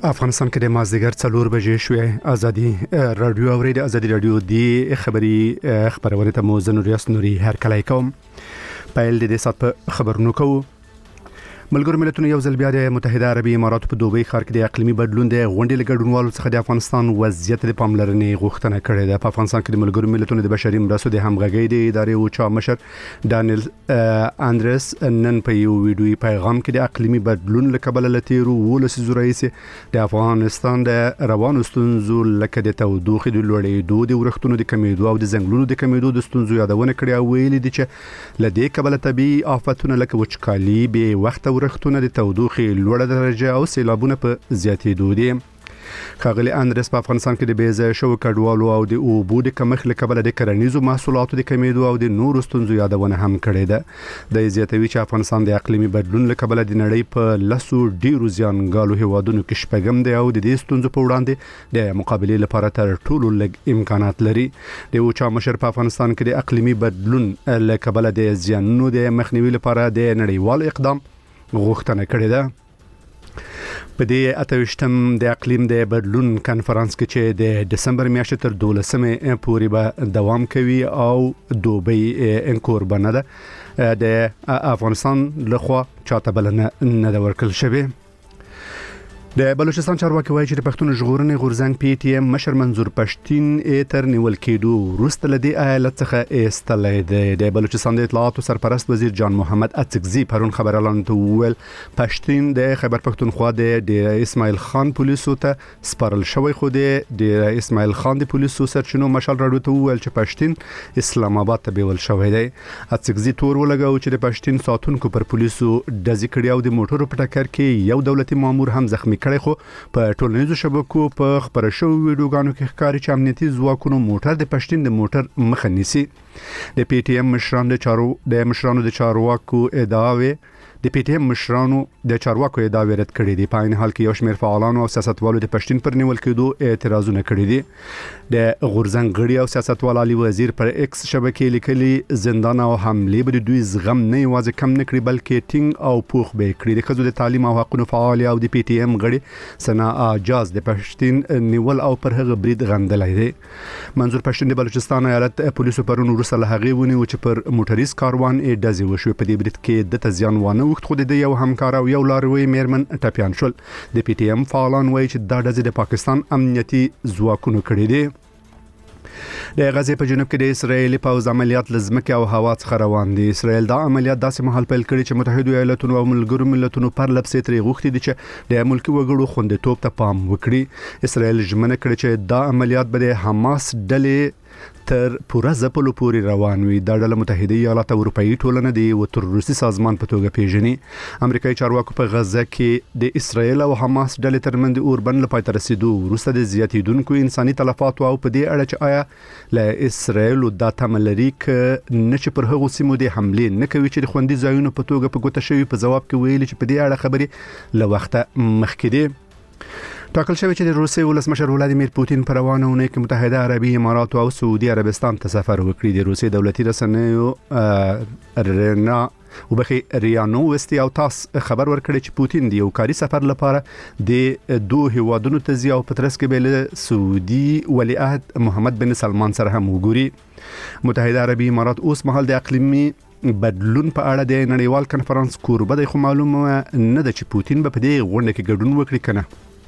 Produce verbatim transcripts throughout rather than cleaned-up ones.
افغانستان کې د مازدیګر څلور بجې شوې ازادي رادیو اوري د ازادي رادیو دی خبري خبرونه ته مو زنور یاس نوري هر کله کوم پایل د دې سات په خبرونو کوو. ملګرو ملتونو یو ځل بیا د متحده عربي اماراتو په دوبۍ ښار کې د اقلیمي بدلون د غونډې لګډونوالو څخه د افغانستان وضعیت د پاملرنې غوښتنه کړې ده. په افغانستان کې د ملګرو ملتونو د بشري مرستو د همغږۍ د ادارې او چا مشر دانیل اندرس نن په یو ویډیوي پیغام کې د اقلیمي بدلون لکبل لتیرو ولسي رئیس د افغانستان د روانو ستونزو لکه د تودوخې د لوړېدو د ورښتونو د کمیدو او د ځنګلونو د کمیدو د ستونزو یادونه کړې او ویلي دي چې لدې کبل طبيعي آفتونه لکه وچکالي به وخت ورښتونه د تودوخې لوړه درجه او سیلابونه په زیاتېدو دي. ښاغلي اندرس په افغانستان کې د بیځایه شوو کډوالو او د اوبو د کمښت له کبله د کرنیزو محصولاتو د کمیدو او د نورو ستونزو یادونه هم کړې ده. د زیاتوي چې افغانستان د اقلیمي بدلون له کبله د نړۍ په لسو ډیرو زیانګالو هیوادونو کې شپږم دی او د دې ستونزو په وړاندې د مقابلې لپاره تر ټولو لږ امکانات لري. د اوچا مشر په افغانستان کې د اقلیمي بدلون له کبله د زیانونو د مخنیوي لپاره د نړیوال اقدام غوښتنه کړې ده. په دې اتوشتم د اقلیم د بدلون کانفرنس کې چې د دسمبر میاشتې تر دولسمې پورې به دوام کوي او دوبۍ انکور بنده د افغانستان لخوا چاته بلنه نه ورکل شوی. د بلوچستان چارواکي وایي چې د پښتون ژغورنې غورځنګ پی ټی ایم مشر منظور پښتين اتر نیول کېدو وروسته لدی ایالت څخه ایستلې ده. د بلوچستان د اطلاعات سرپرست وزیر جان محمد اڅکزي پرون خبر اعلان ول پښتين د خیبر پښتونخوا د اسماعیل خان پولیسو ته سپارل شوی خو د اسماعیل خان د پولیسو سرچینو مشال راډیو ته ویل چې پښتين اسلام آباد ته بیول شوی دی. اڅکزي تور ولګاو چې د پښتين ساتونکو پر پولیسو دزې کړی او د موټرو په ټکر کې یو دولتي مامور هم زخمی کړي خو په ټولنیزو شبکو په خبرو شوو ویډیوګانو کې ښکاري چې امنیتي ځواکونو موټر د پښتين د موټر مخه نیسي. د پی ټی ایم مشرانو د چارو د مشرانو د چارواکو ادعاوې د پی ټی ایم مشرانو د چارواکو ادعاوې رد کړې دي. په عین حال کې یو شمېر فعالانو او سیاستوالو د پښتين پر نیول کېدو اعتراضونه کړي دي. د غورځنګ غړي او سیاستوال علي وزیر پر ایکس شبکې لیکلي زندان او حمله به دوی زغم نه یوازې کم نه کړی بلکې ټینګ او پوخ به کړی. د خزو د تعلیم او حقوقو فعال او د پی ټی ایم غړي سنا اجاز د پښتين نیول او پر هغه برید غندلای دي. منظور پښتين د بلوچستان ایالت پولیسو پرون وروسته له هغه ونی چې پر موټریز کاروان یې دزي وشو. په دې برید کې د تزیان وانه وخت خو د یو همکار او یو لاروي میرمن ټپيان شول. د پی ټی ایم فعالان وایي چې دا د پاکستان امنیتي ځواکونو کړی دي. د غزې په جنوب کې د اسرایلی پوځ عملیات لزمکه او هوا څخه روان دي. اسرایل دا عملیات داسې مهال پیل کړي چې متحده ایالاتونو او ملګرو ملتونو پر لپسې ترې غوښتي دي چې د ملکی وګړو خوندیتوب ته پام وکړي. اسرایل ژمنه کړې چې دا عملیات به د حماس ډلې تر پورا ځپلو پورې روان وي. دا ډله متحده ایالات او اروپאי ټولنه دی او تروریستي سازمان په توګه پیژني. امریکایي چارواکو په غزه کې د اسرایل او حماس ډلې ترمنځ اوربند لپاره تر رسیدو وروسته د زیاتیدونکو انساني تلفات او په دې اړه چې آیا له اسرایل او د تملری ک نه چې پر هغه سیمو د حمله نه کوي چې د خوندي ځایونو په توګه په ګوته شوی په جواب کې ویلي چې په دې اړه خبري له وخته مخکې دي. ټاکل شوی چې د روسیې ولسمشر ولادیمیر پوتین پر روانه اونۍ کې متحده عربي امارات او سعودي عربستان ته سفر وکړي. د روسیې دولتي رسنیو رنا وبخي ریانو وستي او تاس خبر ورکړي چې پوتین د یو کاري سفر لپاره د دوه هیوادونو ته ځي او په ترڅ کې به سعودي ولیعهد محمد بن سلمان سره هم وګوري. متحده عربي امارات اوس مهال د اقلیمي بدلون په اړه د نړیوال کانفرنس کوربه د معلومه نه ده چې پوتین به په دې غونډه کې ګډون وکړي کنه.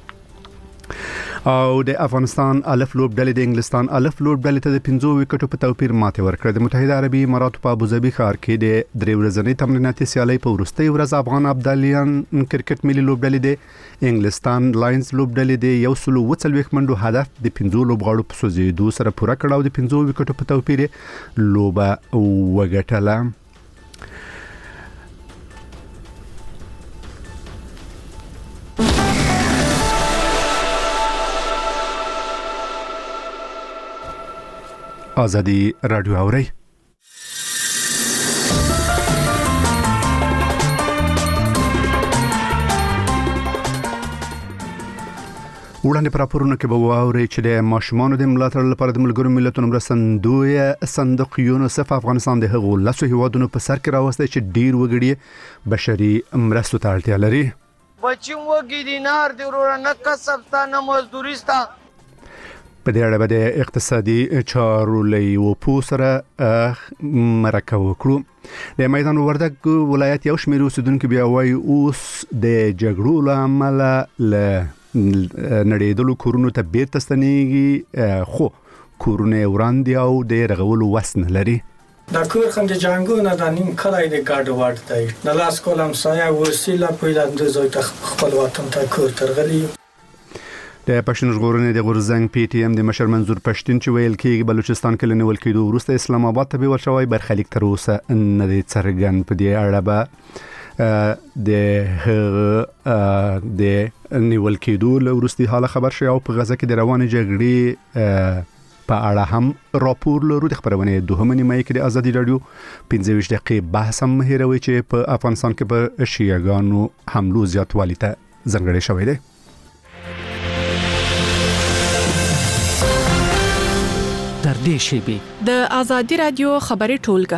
او د افغانستان الف لوب ډلې د انګلستان الف لوب ډلې ته د پنځو وکټو په توپیر ماته ورکړه. د متحده عربي اماراتو په ابوظبي ښار کې د درې ورځنۍ تمریناتي سیالۍ په وروستۍ ورځ افغان ابدالیان کرکټ ملي لوب ډلې د انګلستان لاینز لوب ډلې د یو سلو وڅلوېښت منډو هدف د پنځو لوبغاړو په سوځېدو سره پوره کړ او د پنځو وکټو په توپیر لوبه وګټله. ازادي رادیو اوري وړاندې پر راپورونو کې به واوري چې د ماشومانو د ملاتړ لپاره د ملګرو ملتونو مرستندوی صندوق یونیسف افغانستان د هغو لسو هیوادونو په سر کې راوستي چې ډیر وګړي بشري مرستو ته اړتیا لري. بچیم وګی دینار دی ورور نه کسب تا نه مزدوری ستا. په دې اړه د اقتصادي چارو لیو پوسره مرکه وکړو. د میدان وردګ ولایت یو شمېر اوسیدونکو بیا وایي اوس د جګړو له امله له نړېدلو کورونو ته بیرته ستنېږي، خو کورونه وړاندې او د رغولو وس نه لري. دا کور خم د جنگونه د نیم کلای د ګاډ وړ دی د لاس کولم سایه وسیله پیدا د زوی ته خپل وطن ته کور ترغلی. د پښتون ژغورنې د غورزنګ پی ټی ایم د مشر منظور پښتون چې ویل کېږي بلوچستان کې لنول کېدو وروسته اسلام آباد ته به ورشوي برخلیک تر اوسه نه دی څرګند. په دې اړه به د د نیول کېدو له وروستي حاله خبر شي او په غزه کې د روانې جګړې په اړه هم راپور لرو. د خبرونه دوهمه نیمه کې د ازادي رادیو پنځه ویشت دقیقې بحث هم هیروي چې په افغانستان کې په شیعاګانو حملو زیاتوالی ته ځانګړی شوی دی. در دې شیبه د ازادي رادیو خبري ټولګه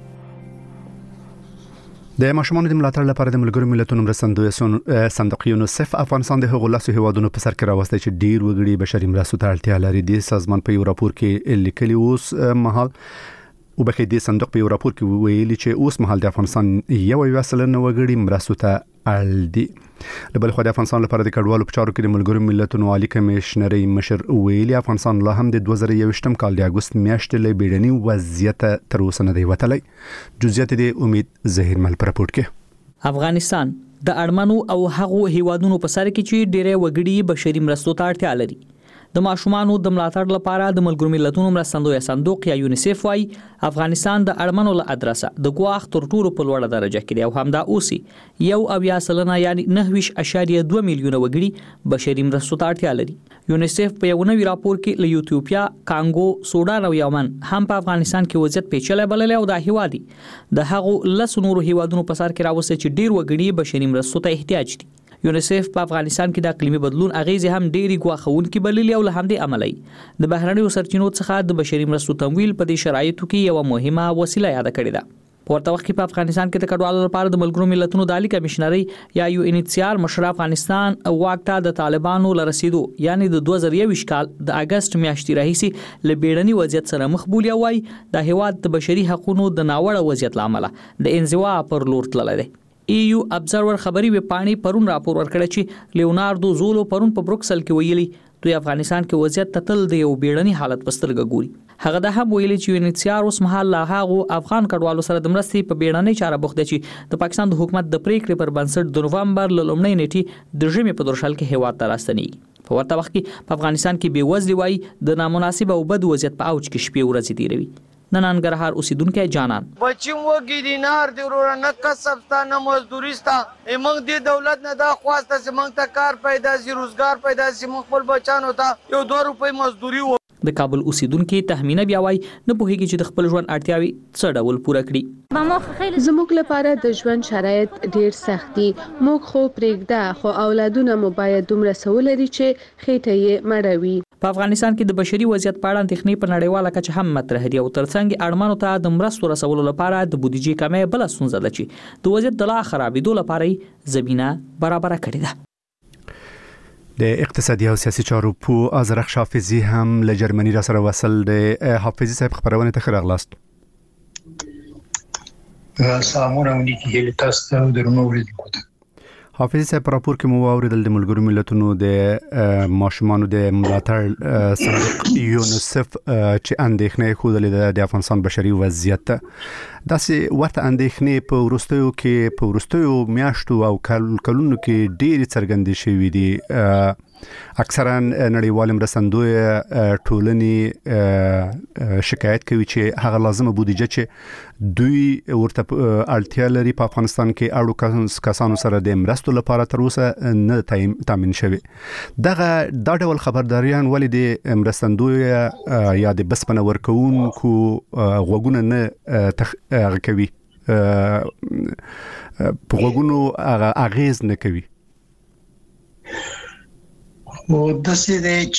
د ماشومانو د ملاتړ لپاره د ملګرو ملتونو مرستندوی صندوق یونیسف افغانستان د هغو لاسو هیوادونو په سر کې راوستي چې ډیر وګړي بشري مرستو ته اړتیا لري. د سازمان په یو راپور کې لیکلي اوس مهال او بخې د صندوق په یو راپور کې ویلي چې اوس مهال د افغانستان یو وسلنه وګړي مرستو ته اړ دي. لبل خو د افغانستان لپاره د کډوالو په چارو کې د ملګرو ملتونو عالی کمشنري مشر ویلي افغانستان لا هم د دوه زره یوویشتم کال د اگست میاشتې له بیړني وضعیت تر اوسه نه دی وتلی. جزئیات د امید زهیر مل پر راپور کې. افغانستان د اړمنو او هغو هیوادونو په سر کې چې ډېر وګړي بشري مرستو ته اړتیا لري. د ماشومانو د ملاتړ لپاره د ملګرو ملتونو مرستندوی صندوق یا یونیسف وايي افغانستان د اړمنو له ادرسه د ګواښ تر ټولو په لوړه درجه کې دی او همدا اوسي یو اویا سلنه یعنی نهه اشاریه دوه میلیونه وګړي بشري مرستو ته اړتیا لري. یونیسف په یو نوی راپور کې له ایتھوپیا، کانګو، سودان او یمن هم په افغانستان کې وضعیت پیچلې بللې او د هیوادي د هغو لس نورو هیوادونو په سر کې راوستي چې ډیر وګړي بشري مرستو ته احتیاج دي. یونیسف په افغانستان کې د اقلیمي بدلون اغیزې هم ډېری ګواښونکې بللې او له همدې عملي د بهرنیو سرچینو څخه د بشري مرستو تمویل په دې شرایطو کې یو مهمه وسیله یاد کړې ده. په ورته وخت کې په افغانستان کې د کډوالو لپاره د ملګرو ملتونو د عالی کمشنري یا یو ان ایچ سی آر مشر افغانستان واک ته د طالبانو لرسیدو یعنی د دوه زره یوویشت کال د اگست میاشتې راهیسي له بیړني وضعیت سره مخ بولی وای د هیواد د بشري حقوقو د ناوړه وضعیت لامل د انزوا پر لور تللی دی. ای یو ابزرور خبري وپاڼې پرون راپور ورکړی چې لیوناردو زولو پرون په بروکسل کې ویلي دوی افغانستان کې وضعیت تتل د یو بیړني حالت پسترګه ګوري. هغه د هم ویلي چې یونیسیار اوس مهال لا هغه افغان کډوالو سره د مرستې په بیړنۍ چاره بوخت دي چې د پاکستان د حکومت د پریکړې پر بنسټ د نوومبر ل لومړۍ نیټې د ژمي په درشل کې هیواد ته راستنیږي. په ورته وخت کې په افغانستان کې بیوزلي وای د نامناسب او بد وضعیت په اوج کې شپې ورځې تیروي. نن ننګرهار اوسیدونکو جانان بچیم وګی دینار دی ورور نه کسب تا نه مزدوری ستا موږ د دولت نه دا خواسته چې موږ ته کار پیدا شي روزګار پیدا شي موږ خپل بچانو ته یو دوه روپۍ مزدوري و. د کابل اوسیدونکو تخمینه بیا وای نه پوهیږي چې د خپل ژوند اړتیاوي څه ډول پوره کړي. زموږ لپاره د ژوند شرایط ډیر سخت دي. موږ خو پرېږده خو اولادونه مو باید دومره سولري چې خېټه یې مړوي. په افغانستان کې د بشري وضعیت په اړه اندېښنې په نړیواله کچه هم مطرح دي او ترڅنګ اړمنو ته د مرستو رسولو لپاره د بودیجې کمۍ بل ستونزه ده چې د وضعیت د لا خرابېدو لپاره زمينه برابر کړې ده. د اقتصادي او سیاسي چارو په ازرخ حافظي هم له جرمني را سره وصل د حافظي صاحب خبرونه ته خراغلاست. سلامونه علیکم هله تاسو درنو ولیدو. حافظ صاحب راپور کې مو اوریدل د ملګرو ملتونو د ماشومانو د ملاتړ صندوق یونیسف چې اندېښنې خوده د افغانستان بشري وضعیت داسې ورته اندېښنې په وروستیو کې په وروستیو میاشتو او کلونو کې ډېرې څرګندې شوې دي. اکثرا نړیوال مرستندوی ټولنې شکایت کوي چې هغه لازمه بودیجه چې دوی ورته اړتیا لري په افغانستان کې اړو کسانو سره د مرستو لپاره تر اوسه نه تامین شوی. دغه دا ډول خبرداریان ولې د مرستندوی یا د بسپنه ورکوونکو غوږونه نه تخ کوي په غوږونو اغیز نه کوي؟ او د سې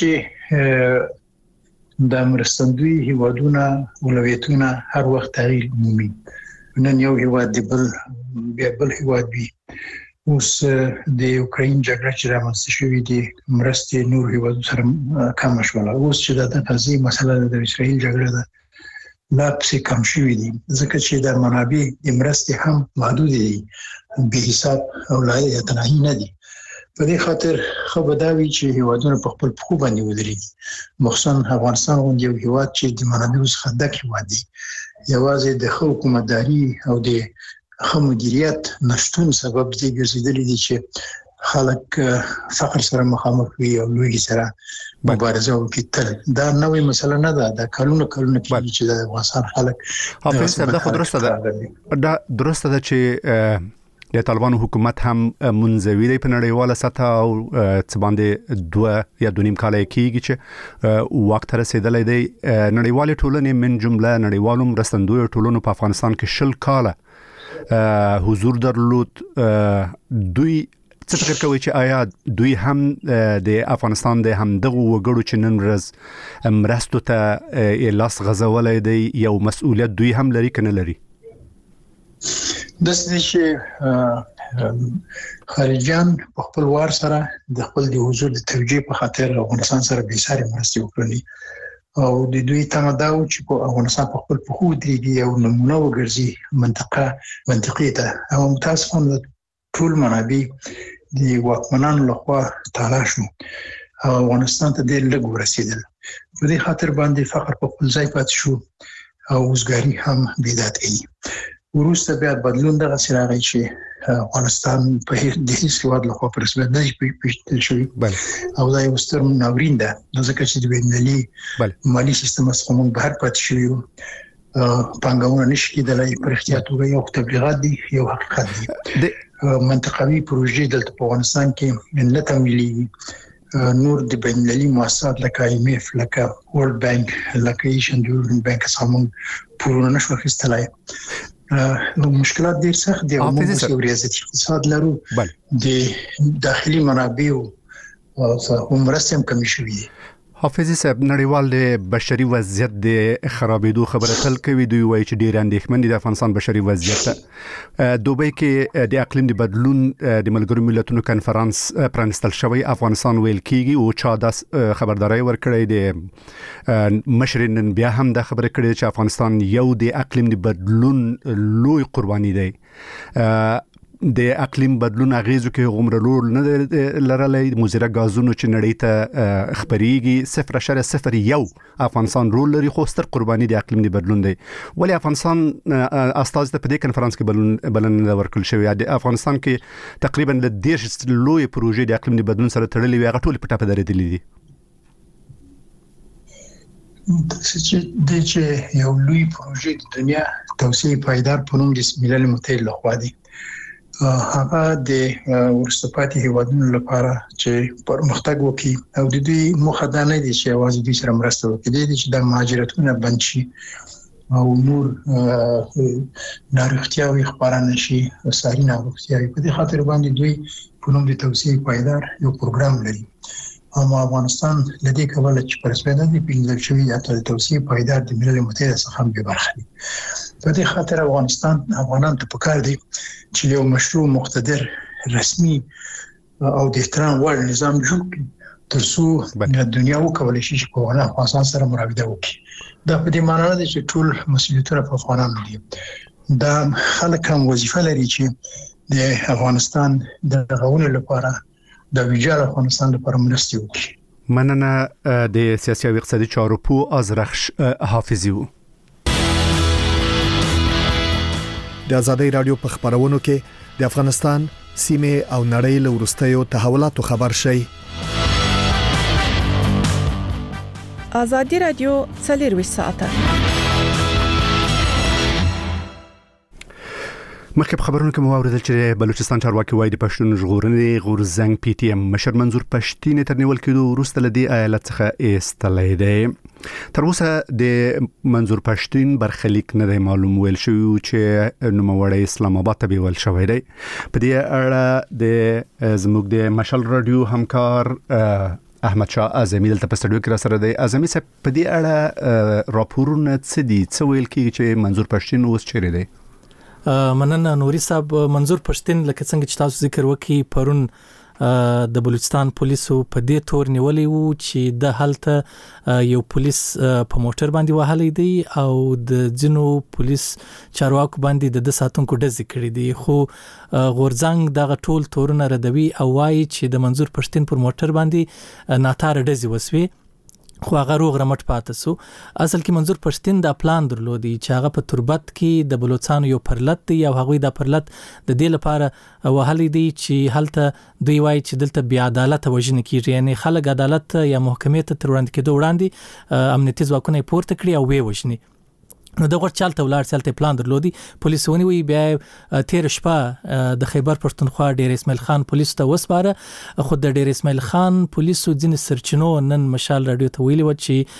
چې د مرستندوی هیوادونه اولویتونه هر وخت تغییر مومي. نن یو هیواد دی بل بیا بل هیواد وي اوس د یوکرين جګړه چې رامنځته شوې دي مرستې نور هیوادو سره کم شول. اوس چې د غزې مسله د اسرائیل جګړه ده لا پسې کم شوې دي ځکه چې د منابع د مرستې هم محدود دي به حساب او لا یتناهي نه دي. په دې خاطر خو بداوی چې هیوادونه په خپل پخو باندې ودرېږي مخصوصا افغانستان غونډه یو هیواد چې د منابعو څخه ډک هیواد دی یوازې د حکومتداري او د خو مدیریت نشټون سبب دې ګرځیدلی دي چې خلک فقر سره مخامخ وي او لوی سره مبارزه وکړي. دا نوې مسله نه ده، دا کلونه کلونه کې چې د افغانستان خلک حافظ صاحب دا خو درسته ده دا درسته ده چې د طالبانو حکومت هم منځوي دی په نړیواله سطح او څه باندې دوه یا دوه نیم کال کېږي چې وخت رسیدلی دی. نړیوالې ټولنې من جمله نړیوالو مرستندویو ټولنو په افغانستان کې شل کاله حضور درلود. دوی څه فکر کوي چې آیا دوی هم د افغانستان د همدغه وګړو چې نن ورځ مرستو ته لاس غځولی دی یو مسؤلیت دوی هم لري که نه لري؟ د څه چې خارجيان په خپل وار سره د خپل د حضور د توجیه په خاطر افغانستان سره به ساري مرستې وکړي او د دوی تمدا او چې په افغانستان په خپل په خو درېږي او نمونه وګرځي منطقه منطقي ته او متاسفانه ټول منابع د واکمنانو لخوا تعالی شو او افغانستان ته ډېر لږ ورسېدل. په دې خاطر باندې فقر په خپل ځای پاتې شو او وزګاری هم بدعت ای. وروسته بیا بدلون دغه سراغی چې افغانستان په د هیڅ هیواد لخوا په رسمیت نه پیژندل شوی او دا یو ستر ناورین ده ځکه چې د بینالمللي مالي سیستم څخه موږ بهر پاتې شو. پانګونه نشي کېدلای پر احتیاط توګه یو تبلیغات دي یو حقیقت دي. منطقوي پروژې دلته په افغانستان کې نه تمویلي نور د بینالمللي مؤسسات لکه آی ایم اف لکه ورلد بانک لکه ایشین ډیولپمنٹ بانک څخه پورونه نشو اخیستلای. نو مشکلات ډیر سخت دي او موږ یو ریاضتي اقتصاد لرو د داخلي منابعو او مرستم کمی شوی دي. حافظ صاحب نړیوال د بشري وضعیت د خرابېدو خبره تل کوي. دوی وایي چې ډېر اندېښمن دي د افغانستان بشري وضعیت ته. دوبۍ کې د اقلیم د بدلون د ملګرو ملتونو کنفرانس پرانستل شوی افغانستان ویل کیږي او چا د خبرداري ورکړې د مشر نن بیا هم د خبره کړې چې افغانستان یو د اقلیم د بدلون لوی قرباني دی. د اقلیم بدلون اغیزو کې غومره رول نه لرلای مزره غازونو چې نړۍ ته خبريږي صفر اشاریه صفر یو افغانستان رول لري خو ستر قرباني د اقلیم د بدلون دی. ولی افغانستان استاد ته په دې کنفرانس کې بلن بلنه ورکړل شوې د افغانستان کې تقریبا د دیش لوی پروژې د اقلیم د بدلون سره تړلې وي هغه ټول په ټاپه درېدلې دي. د چې یو لوی پروژې د دنیا توسعه پایدار په نوم د ملل متحد لخوا دی هغه د ورسته پاتې هیوادونو لپاره چې پرمختګ وکړي او د دې مخه دا نه دي چې یوازې دوی سره مرسته وکړي چې د مهاجرتونو بند شي او نور ناروغتیاوې خپرانه شي او ساري ناروغتیاوې. په دې خاطر باندې دوی په نوم د توسعه پایدار یو پروګرام لري. اما افغانستان لدې کولای چې پر اساس د پیژندل شوی یا د توسعه پایدار د ملل متحد څخه هم برخه دي. په دې خاطر افغانستان افغانان ته پکار دي چې یو مشروع مقتدر رسمي او د احترام وړ نظام جوړ کړي ترڅو د دنیا وکولای شي چې په افغانستان سره مراوده وکړي. دا په دې معنی نه چې ټول مسؤلیتونه په افغانانو دي. دا خلک هم وظیفه لري چې د افغانستان د غوونې لپاره د ویجاړ افغانستان لپاره مرستې وکړي. مننه د سیاسي او اقتصادي چارو پو ازرخش حافظي وو. د ازادۍ رادیو په خبرونو کې د افغانستان سیمه او نړۍ له ورستیو تحولاتو خبر شي. ازادي رادیو څلور ساعته مخکې خبرونه کوم اوریدل چې بلوچستان چارواکي وایي د پښتون ژغورنې غورزنګ پی ټی ایم مشر منظور پښتين تر نیول کېدو وروسته لدی ایالت څخه ایستلې دی. تر اوسه د منظور پښتين برخلیک نه دی معلوم ویل شو چې نوموړی اسلام آباد ته ویل شوی دی. په دې اړه د زموږ د مشال رادیو همکار احمد شاه اعظمي دلته په سټډیو کې را سره دی. اعظمي صاحب په دې اړه راپورونه څه دي څه ویل کیږي چې منظور پښتين اوس چیرې دی؟ مننه نوري صاحب. منظور پښتين لکه څنګه چې تاسو ذکر وکي پرون د بلوچستان پولیسو په دې تور نیولې وو چې د حالت یو پولیس په موټر باندې وهلې دي او د جنو پولیس چارواکو باندې د ساتونکو ډزې کړې دي، خو غورځنګ دغه ټول تورونه ردوي او وايي چې د منظور پښتين پر موټر باندې ناتار ډزې وسوي، خو هغه روغ رمټ پاتې سو. اصل کې منظور پښتين دا پلان درلودي چې هغه په تربت کې د بلوچستان یو پرلط دی او هغه د پرلط د دې لپاره وهلې دي چې هلته دوی وایي چې دلته بیا عدالت وژنه کیږي، یعنی خلک عدالت یا محکمې ته تر وړاندې کېدو وړاندې امنیتي ځواکونه پورته کړی او وی وژني. نو دغه چالت ولار چالت پلان درلودي. پولیس ونی وی بیا تیر شپه د خیبر پښتونخوا ډیر اسماعیل خان پولیس ته وسپاره، خو د ډیر اسماعیل خان پولیسو ځین سرچینو نن مشال رادیو ته ویلي و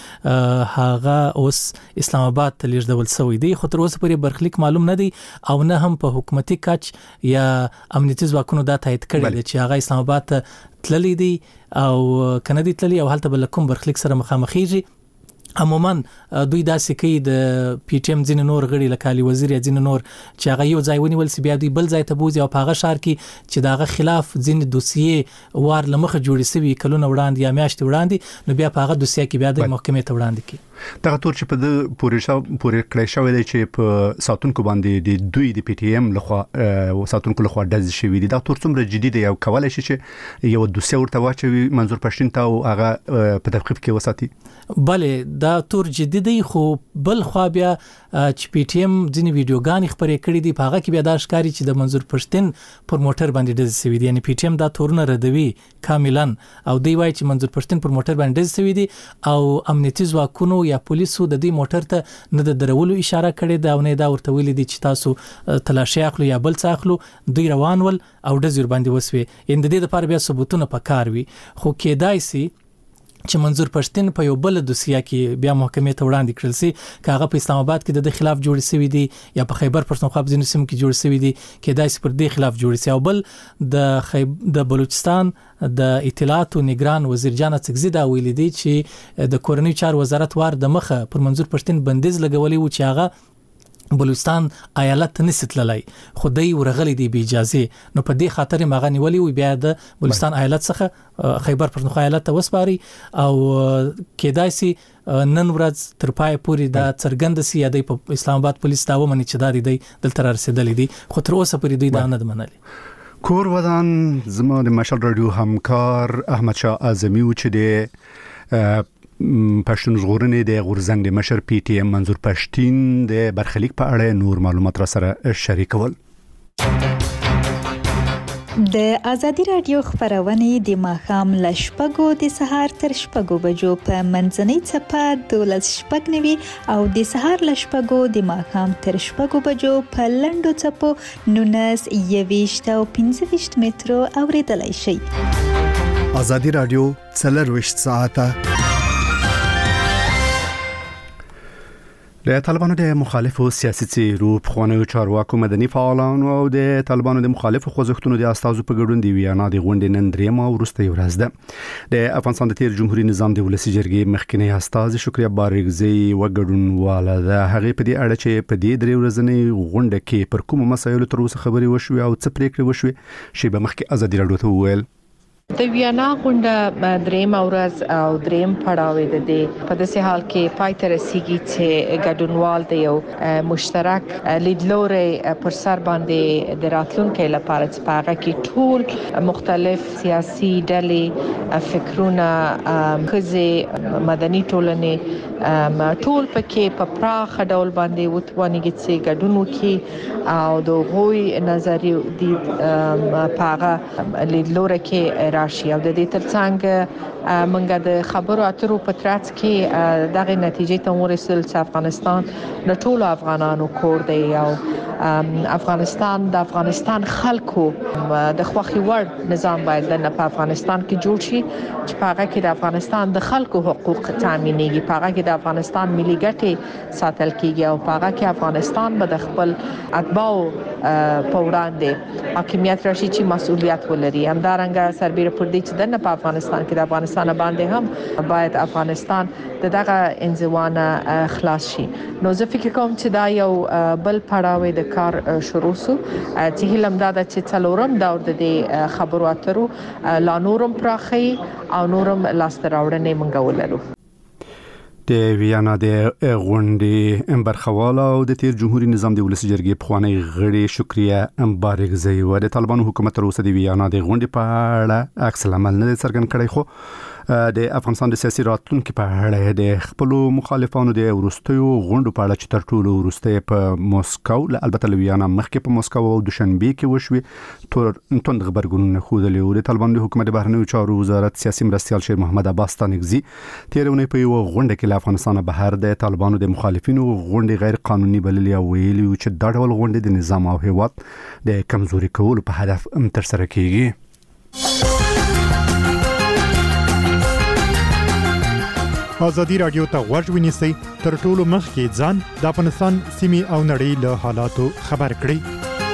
چې هغه اوس اسلام آباد ته لیږدول شوی دی، خو تر اوسه پورې برخلیک معلوم نه دی او نه هم په حکومتي کچ یا امنیتي ځواکونو دا تایید کړی دی چې هغه اسلام آباد ته تللی دی او کنه دی تللی او هلته بل کوم برخلیک سره مخامخېږي. عموما دوی داسې کوي د پی ټی ایم ځین نور غړي لکه علي وزیر یا ځین نور چې هغه یو ځای ونیول سی بیا دوی بل ځای ته بوزي او په هغه شهر کې چې داغه خلاف ځین دوسیې وار لمخه جوړې سوي کلونه وړاندې یا میاشتې وړاندې، نو بیا په هغه دوسیه کې بیا د محکمې ته وړاندې کی دغه تور چې په د پورې شاو پورې کړی شوی دی چې په ساتونکو باندې د دوی د پی ټی ایم لخوا ساتونکو لخوا ډز شوی دی. دا تور څومره جدي دی او کولای شي چې یو دوسیه ورته واچوي منظور پښتين ته او هغه په تفقیق کې وساتي؟ بله دا تور جدي دی، خو بل خو بیا چې پی ټی ایم ځینې ویډیوګانې خبرې کړې دي په هغه کې بیا دا ښکاري چې د منظور پښتين پر موټر باندې ډز شوی دی، یعنی پی ټی ایم دا تورونه ردوي کاملا او دی وایي چې منظور پښتين پر موټر باندې ډز شوی دی او امنیتي ځواکونو یا پولیسو د دې موټر ته نه د درولو اشاره کړې ده او نه دا ورته ویلي دي چې تاسو تلاشي اخلو یا بل څه اخلو. دوی روان ول او ډز ور باندې وسوي، ان د دې لپاره بیا ثبوتونه پکار وي، خو کېدای سي چې منظور پښتين په یو بل دوسیه کې بیا محکمې ته وړاندې کړل سي، که هغه په اسلام آباد کې د خلاف جوړ شوی دی یا په خیبر پښتونخوا په ځینو سیمو کې جوړ شوی دی، کېدای سي پر دې خلاف جوړ شي. او بل د خیب د بلوچستان د اطلاعات او نگران وزیر جان څکزي دا ویل دي چې د کورنۍ چار وزارت وار د مخه پر منظور پښتين بندیز لګولې و چې هغه بلوچستان ایالت نسیتللای، خو دای ورغلی دی به اجازه، نو په دې خاطر ماغه نیولې وي بیا د بلوچستان ایالت څخه خیبر پښتونخوا ایالت ته وسپاري او کېدای سي نن ورځ تر پای پورې دا څرګند سي یا د اسلام آباد پولیس دا ومني چې دا دی دلته رسیدلې دي، خو تر اوسه پورې دوی دا نه منلي. کور ودان زما د مشال رادیو همکار احمد شاه اعظمي و چې د پښتون ژغورنې د غورځنګ د مشر پی ټی ایم منظور پښتين د برخلیک په اړه نور معلومات را سره شریکول. د ازادي رادیو خبرونه د ماخام لشپګو د سهار تر شپګو بجو په منځنۍ چپه دولس شپږ نوي او د سهار لشپګو د ماخام تر شپګو بجو په لندو چپو نونس یويشت او پنځه ویشت مترو اوریدلای شي. ازادي رادیو څلرويشت ساعته د طالبانو د مخالفو سیاسي څیرو پخوانیو چارواکو مدني فعالانو او د طالبانو د مخالفو خوځښتونو د استازو په ګډون دی ویانا د غونډې نن درېمه وروسته ورځ ده. د افغانستان د تیر جمهوریت نظام د ولسی جرګې مخکنی استاذ شکریا بارګزی وګډونواله ده هغه په دې اړه چې په دې درې ورځې غونډه کې پر کوم مسایلو تر اوسه خبري وشوي او څه پریکړې وشوي شی به مخکې ازادي رادیو ته وویل. د ویانا غونډه دریم ورځ او دریم پړاو د دې په داسې حال کې پای ته رسیدي چې ګډونوال د یو مشترک لیدلوري پر سر باندې د راتلونکو لپاره چې په هغه کې ټول مختلف سیاسي ډلې فکرونه خزي مدني ټولنې ټول پکې په پراخ ډول باندې وتوانیږي چې ګډون وکړي او د غوي نظریې د پاغه لیدلوري کې راشي او د دې ترڅنګ منګه د خبرو اترو په ترڅ کې دغه نتیجې ته ورسېدل چې افغانستان د ټولو افغانانو کور دی او افغانستان د افغانستان خلکو د خوخي وړ نظام باید د افغانستان کې جوړ شي چې په هغه کې د افغانستان د خلکو حقوق تامینېږي، په هغه کې د افغانستان ملي ګټې ساتل کیږي او په هغه کې افغانستان به د خپل اتباعو په وړاندې حاکمیت راشي چې مسؤلیت ولري. همدارنګه سربېره پر دې چې د په افغانستان کې د افغانستان باندې هم باید افغانستان دغه انزوانه خلاص شي. نو زه فکر کوم چې دا یو بل پړاو د کار شروع سو چې هلم دا چې څلورم دور د خبرو اترو لا نورم پراخي او نورم لاستر راوړنې منګول لرو. د ویانا د غونډې برخواله او د تیر جمهوریت نظام د ولسی جرګې پخوانی غړي شکریا بارګزی و د طالبانو حکومت تر اوسه د ویانا د غونډې په اړه عکس العمل نه څرګند کړی، خو د افغانستان د سیاسي راتلونکو په اړه د خپل مخالفانو د ورستیو غونډو په اړه چې تر ټولو ورسته په موسکو، البته د ویانا مخکې په موسکو او دوشنبه کې وشوي تر توند خبرګونونه خوده د طالبانو د حکومت بهرنیو چارو وزارت سیاسي مرستیال شیر محمد عباس تانګزی تیرونه په یو غونډه کې افغانستان بهر د طالبانو د مخالفینو غونډې غیر قانوني بللي او ویلي چې دا ډول غونډې د نظام او هیواد د کمزوري کولو په هدف تر سره کیږي. ازادي رادیو ته غوږ ونیسئ تر ټولو مخکې ځان د افغانستان سیمې او نړۍ له حالاتو خبر کړئ.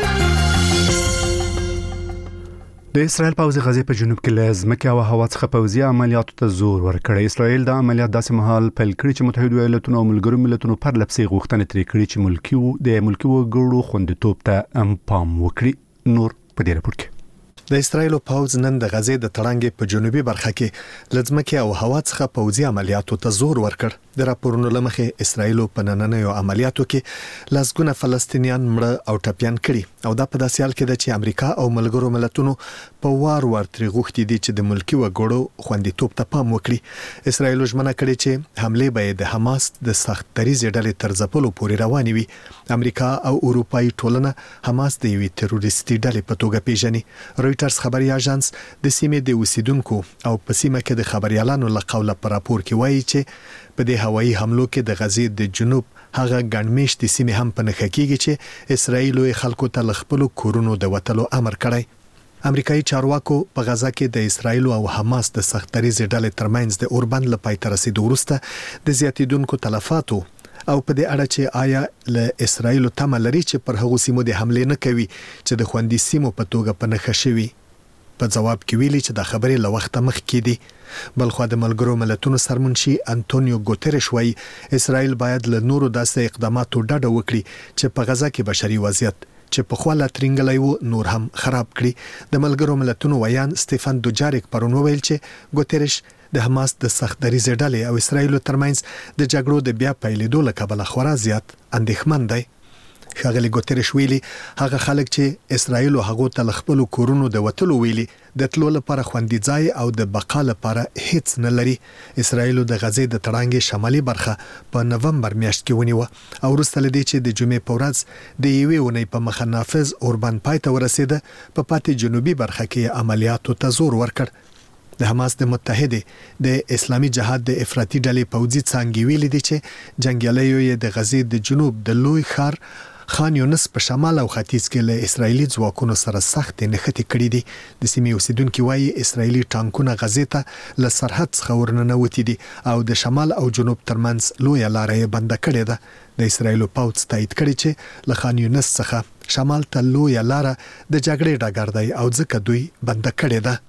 د اسرائیل پوځ غزې په جنوب کې لازمکه او هوا څخه پوځي عملیاتو ته زور ورکړی. اسرائیل د عملیات داسې مهال پیل کړی چې متحده ایالاتونو او ملګرو ملتونو پر لپسې غوښتنې ترې کړې چې ملکی وو د ملکی وګړو خوندیتوب ته پام وکړي. نور په دې راپور کې د اسرائیل پوځ نن د غزې د تړانګې په جنوبي برخه کې لزمکه او هوا څخه پوځي عملیاتو ته زور ورکړ. د راپورونو لمخې اسرائیل په نننیو عملیاتو کې لسګونه فلسطینیان مړه او ټپيان کړي او دا په داسې حال کې ده چې امریکا او ملګرو ملتونو په وار وار ترې غوښتي دي چې د ملکی وګړو خوندیتوب ته پام وکړي. اسرائیل ژمنه کړې چې حمله به د حماس د سخت دریزې ډلې تر ځپلو پورې روانې وي. امریکا او اروپאי ټولنه حماس د یوې تروریستي ډلې په توګه پیژني. رويټرز خبري اژانس د سیمې د اوسیدونکو او په سیمه کې د خبريالانو له قوله پر راپور کې وایي چې په دې هوایي حملو کې د غزې د جنوب هغه ګڼمېشتي سیمې هم په نښه کېږي چې اسرائیل خلکو ته له خپلو کورونو د وتلو امر کړی. امریکایي چارواکو په غزا کې د اسرائیل او حماس د سخت دریزې ډلې ترمنځ د اوربند لپاره تر رسیدو وروسته د زیاتیدونکو تلفاتو او په دې اړه چې آیا له اسرائیل تمه لري چې پر هغو سیمو د حمله نه کوي چې د خوندي سیمو په توګه په نښه شوي. په جواب کې ویلي چې د خبرې له وخت مخکې دي. بلخو د ملګرو ملتونو سرمنشي انټونیو ګوتریش وايي اسرائیل باید له نورو داسې اقداماتو ډډه وکړي چې په غزا کې بشري وضعیت چې په خواله ترنګلای وو نور هم خراب کړي. د ملګرو ملتونو ویان سټيفن دوجاریک پرون ویل چې ګوتریش د حماس د سخت دریزې ډلې او اسرائیل ترمنځ د جګړو د بیا پیلېدو له کبله خورا زیات اندېښمن دی. ښاغلي ګوتریش ویلي هغه خلک چې اسرائیل او هغه ته خپل کورونو د وټلو ویلي د تلو لپاره خوندي ځای او د بقا لپاره هیڅ نه لري. اسرائیل د غزې د تړانګې شمالي برخه په نومبر میاشت کې ونیوه او وروسته لدې چې د جمعې په ورځ د یوې ونې په مخه نافذ اوربند پای ته ورسېده په پاتې جنوبي برخه کې عملیاتو ته زور ورکړ. د حماس د متحده د اسلامي جهاد د افراطي ډلې پوځي څانګې ویلي دي چې جنگیالیو یې د غزې د جنوب د لوی ښار خان یونس په شمال او ختیځ کې له اسرایلی ځواکونو سره سخت نښتې کړې دي. د سیمې اوسیدونکو وایي اسرایلی ټانکونه غزې ته له سرحد څخه ورننوتي دي او د شمال او جنوب ترمنځ لوی لاره یې بنده کړې ده. د اسرایلو پوځ تایید کړی چې له خان یونس څخه شمال ته لوی لاره د جګړې ډګر دی او ځکه دوی بنده کړې ده.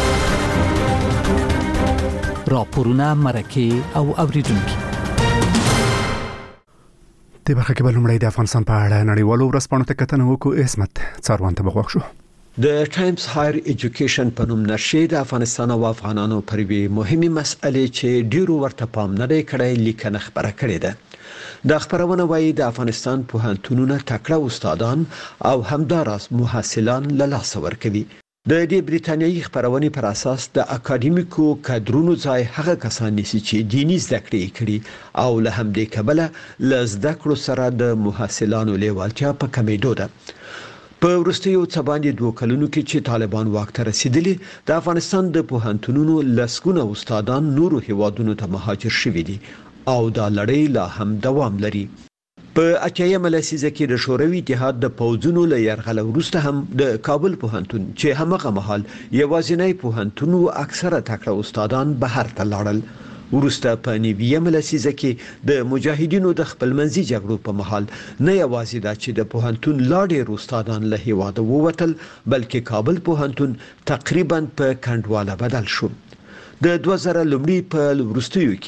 راپورونه مرکه او اوریدونکو د برخه کې بلومړی د افغانستان په اړه نړیوالو ورځپاڼو ته کتنه وکړو. اسمت څاروان ته بغوښ شو. د ټایمز هایر ایجوکیشن په نوم نشریه د افغانستان او افغانانو پر وی مهمه مسئله چې ډیرو ورته پام نه دی کړی لیکنه خبره کړې ده. د خبرونه وایي د افغانستان پوهنتونونه تکړه استادان او همداراز محصلان له لاس ورکوي. د دې بریتانیایي خبرونې پر اساس د اکاډمیکو کادرونو ځای هغه کسان نیسي چې دیني زده کړې کړي او له همدې کبله له زده کړو سره د محصلانو لیوالتیا په کمیدو ده. په وروستیو څه باندې دوه کلونو کې چې طالبان واک ته رسیدلي د افغانستان د پوهنتونونو لسګونه استادان نورو هیوادونو ته مهاجر شوي دي او دا لړۍ لا هم دوام لري. په اتیایمه لسیزه کې د شوروي اتحاد د پوځونو له یرغل وروسته هم د کابل پوهنتون چې همغه مهال یوازینی پوهنتون او اکثره تکړه استادان بهر ته لاړل. وروسته په نیویمه لسیزه کې د مجاهدینو د خپلمنځي جګړو په مهال نه یوازې دا چې د پوهنتون لا ډېر استادان له هیواده ووتل بلکې کابل پوهنتون تقریبا په کندواله بدل شو. د دوه زره لومړي په وروستیو کې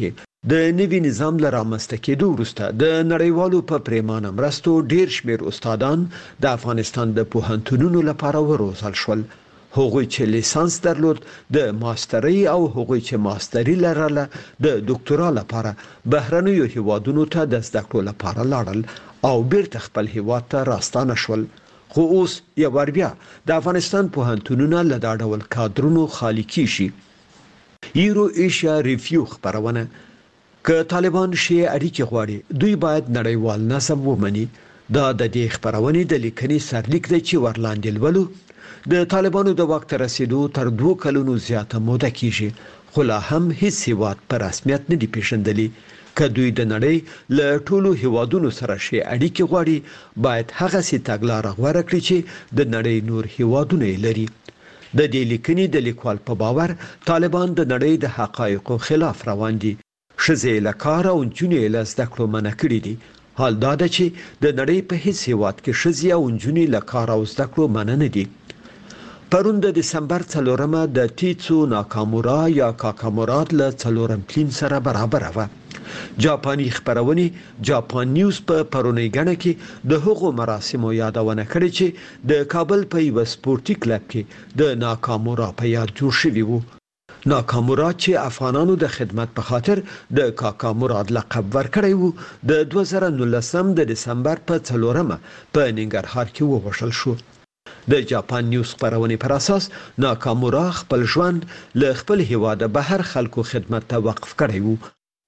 د نوي نظام له رامنځته کېدو وروسته د نړیوالو په پریمانه مرستو ډیر شمیر استادان د افغانستان د پوهنتونونو لپاره وروزل شول. هغوی چې لیسانس درلود د ماسترۍ او هغوی چې ماستري لرله د ډاکټرا لپاره بهرنیو هیوادونو ته د زده کړو لپاره لاړل او بیرته خپل هیواد ته راستانه شول. خو اوس یو ور بیا د افغانستان پوهنتونونه له دا ډول کادرونو خالی کیږي. ایرو ایشیا ریویو خبرونه که طالبان شی اړیکې غواړي دوی باید نړیوال نظم ومني. دا د دې خبرونې د لیکنې سرلیک دی چې ورلاندې لولو د طالبانو د واک ته رسیدو تر دوه کلونو زیاته موده کیږي، خو لا هم هیڅ هیواد په رسمیت نه دی پیژندلی. که دوی د نړۍ له ټولو هیوادونو سره شی اړیکې غواړي باید هغه سي تګلاره غوره کړي چې د نړۍ نور هیوادونه لري. د دې لیکنې د لیکوال په باور طالبان د نړۍ د حقایقو خلاف روان دي. ښځې له کار او نجونې له زده کړو منع کړي دي. حال دا ده چې د نړۍ په هیڅ هیواد کې ښځې او نجونې له کار او زده کړو منع نه دي. پرون د دسمبر څلورمه د تیڅو ناکامورا یا کاکامورات له څلورم پلین سره برابر و. جاپاني خبرونه جاپان نیوز په پرونی غنه کې د هغو مراسمو یادونه کړې چې د کابل په یو سپورتي کلب کې د ناکامورا په یاد جوړ شوی وو. ناکامورا چې افغانانو د خدمت په خاطر د کاکامورا لقب ورکړی وو د دوه زره نولسم د دسمبر په څلورمه په ننګرهار کې ووژل شو. د جاپان نیوز خبرونه پر اساس ناکامورا خپل ژوند له خپل هیواد بهر خلکو خدمت ته وقف کړی وو.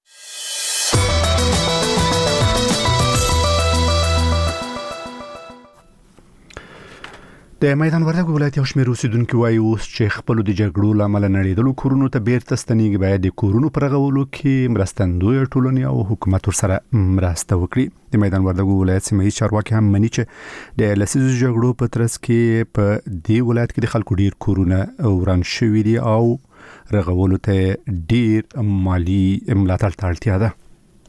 د میدان وردګو ولایت یو شمېر اوسیدونکو وایي اوس چې خپل د جګړو لامل نړیدلو کورونو ته بیرته ستنېږي باید د کورونو پر رغولو کې مرستندوی ټولنې او حکومت ورسره مرسته وکړي. د میدان وردګو ولایت سیمه چارواکي هم مني چې د لسیزو جګړو په ترڅ کې په دې ولایت کې د خلکو ډیر کورونه وران شوي دي او رغولو ته ډیر مالی ملاتړ ته اړتیا ده.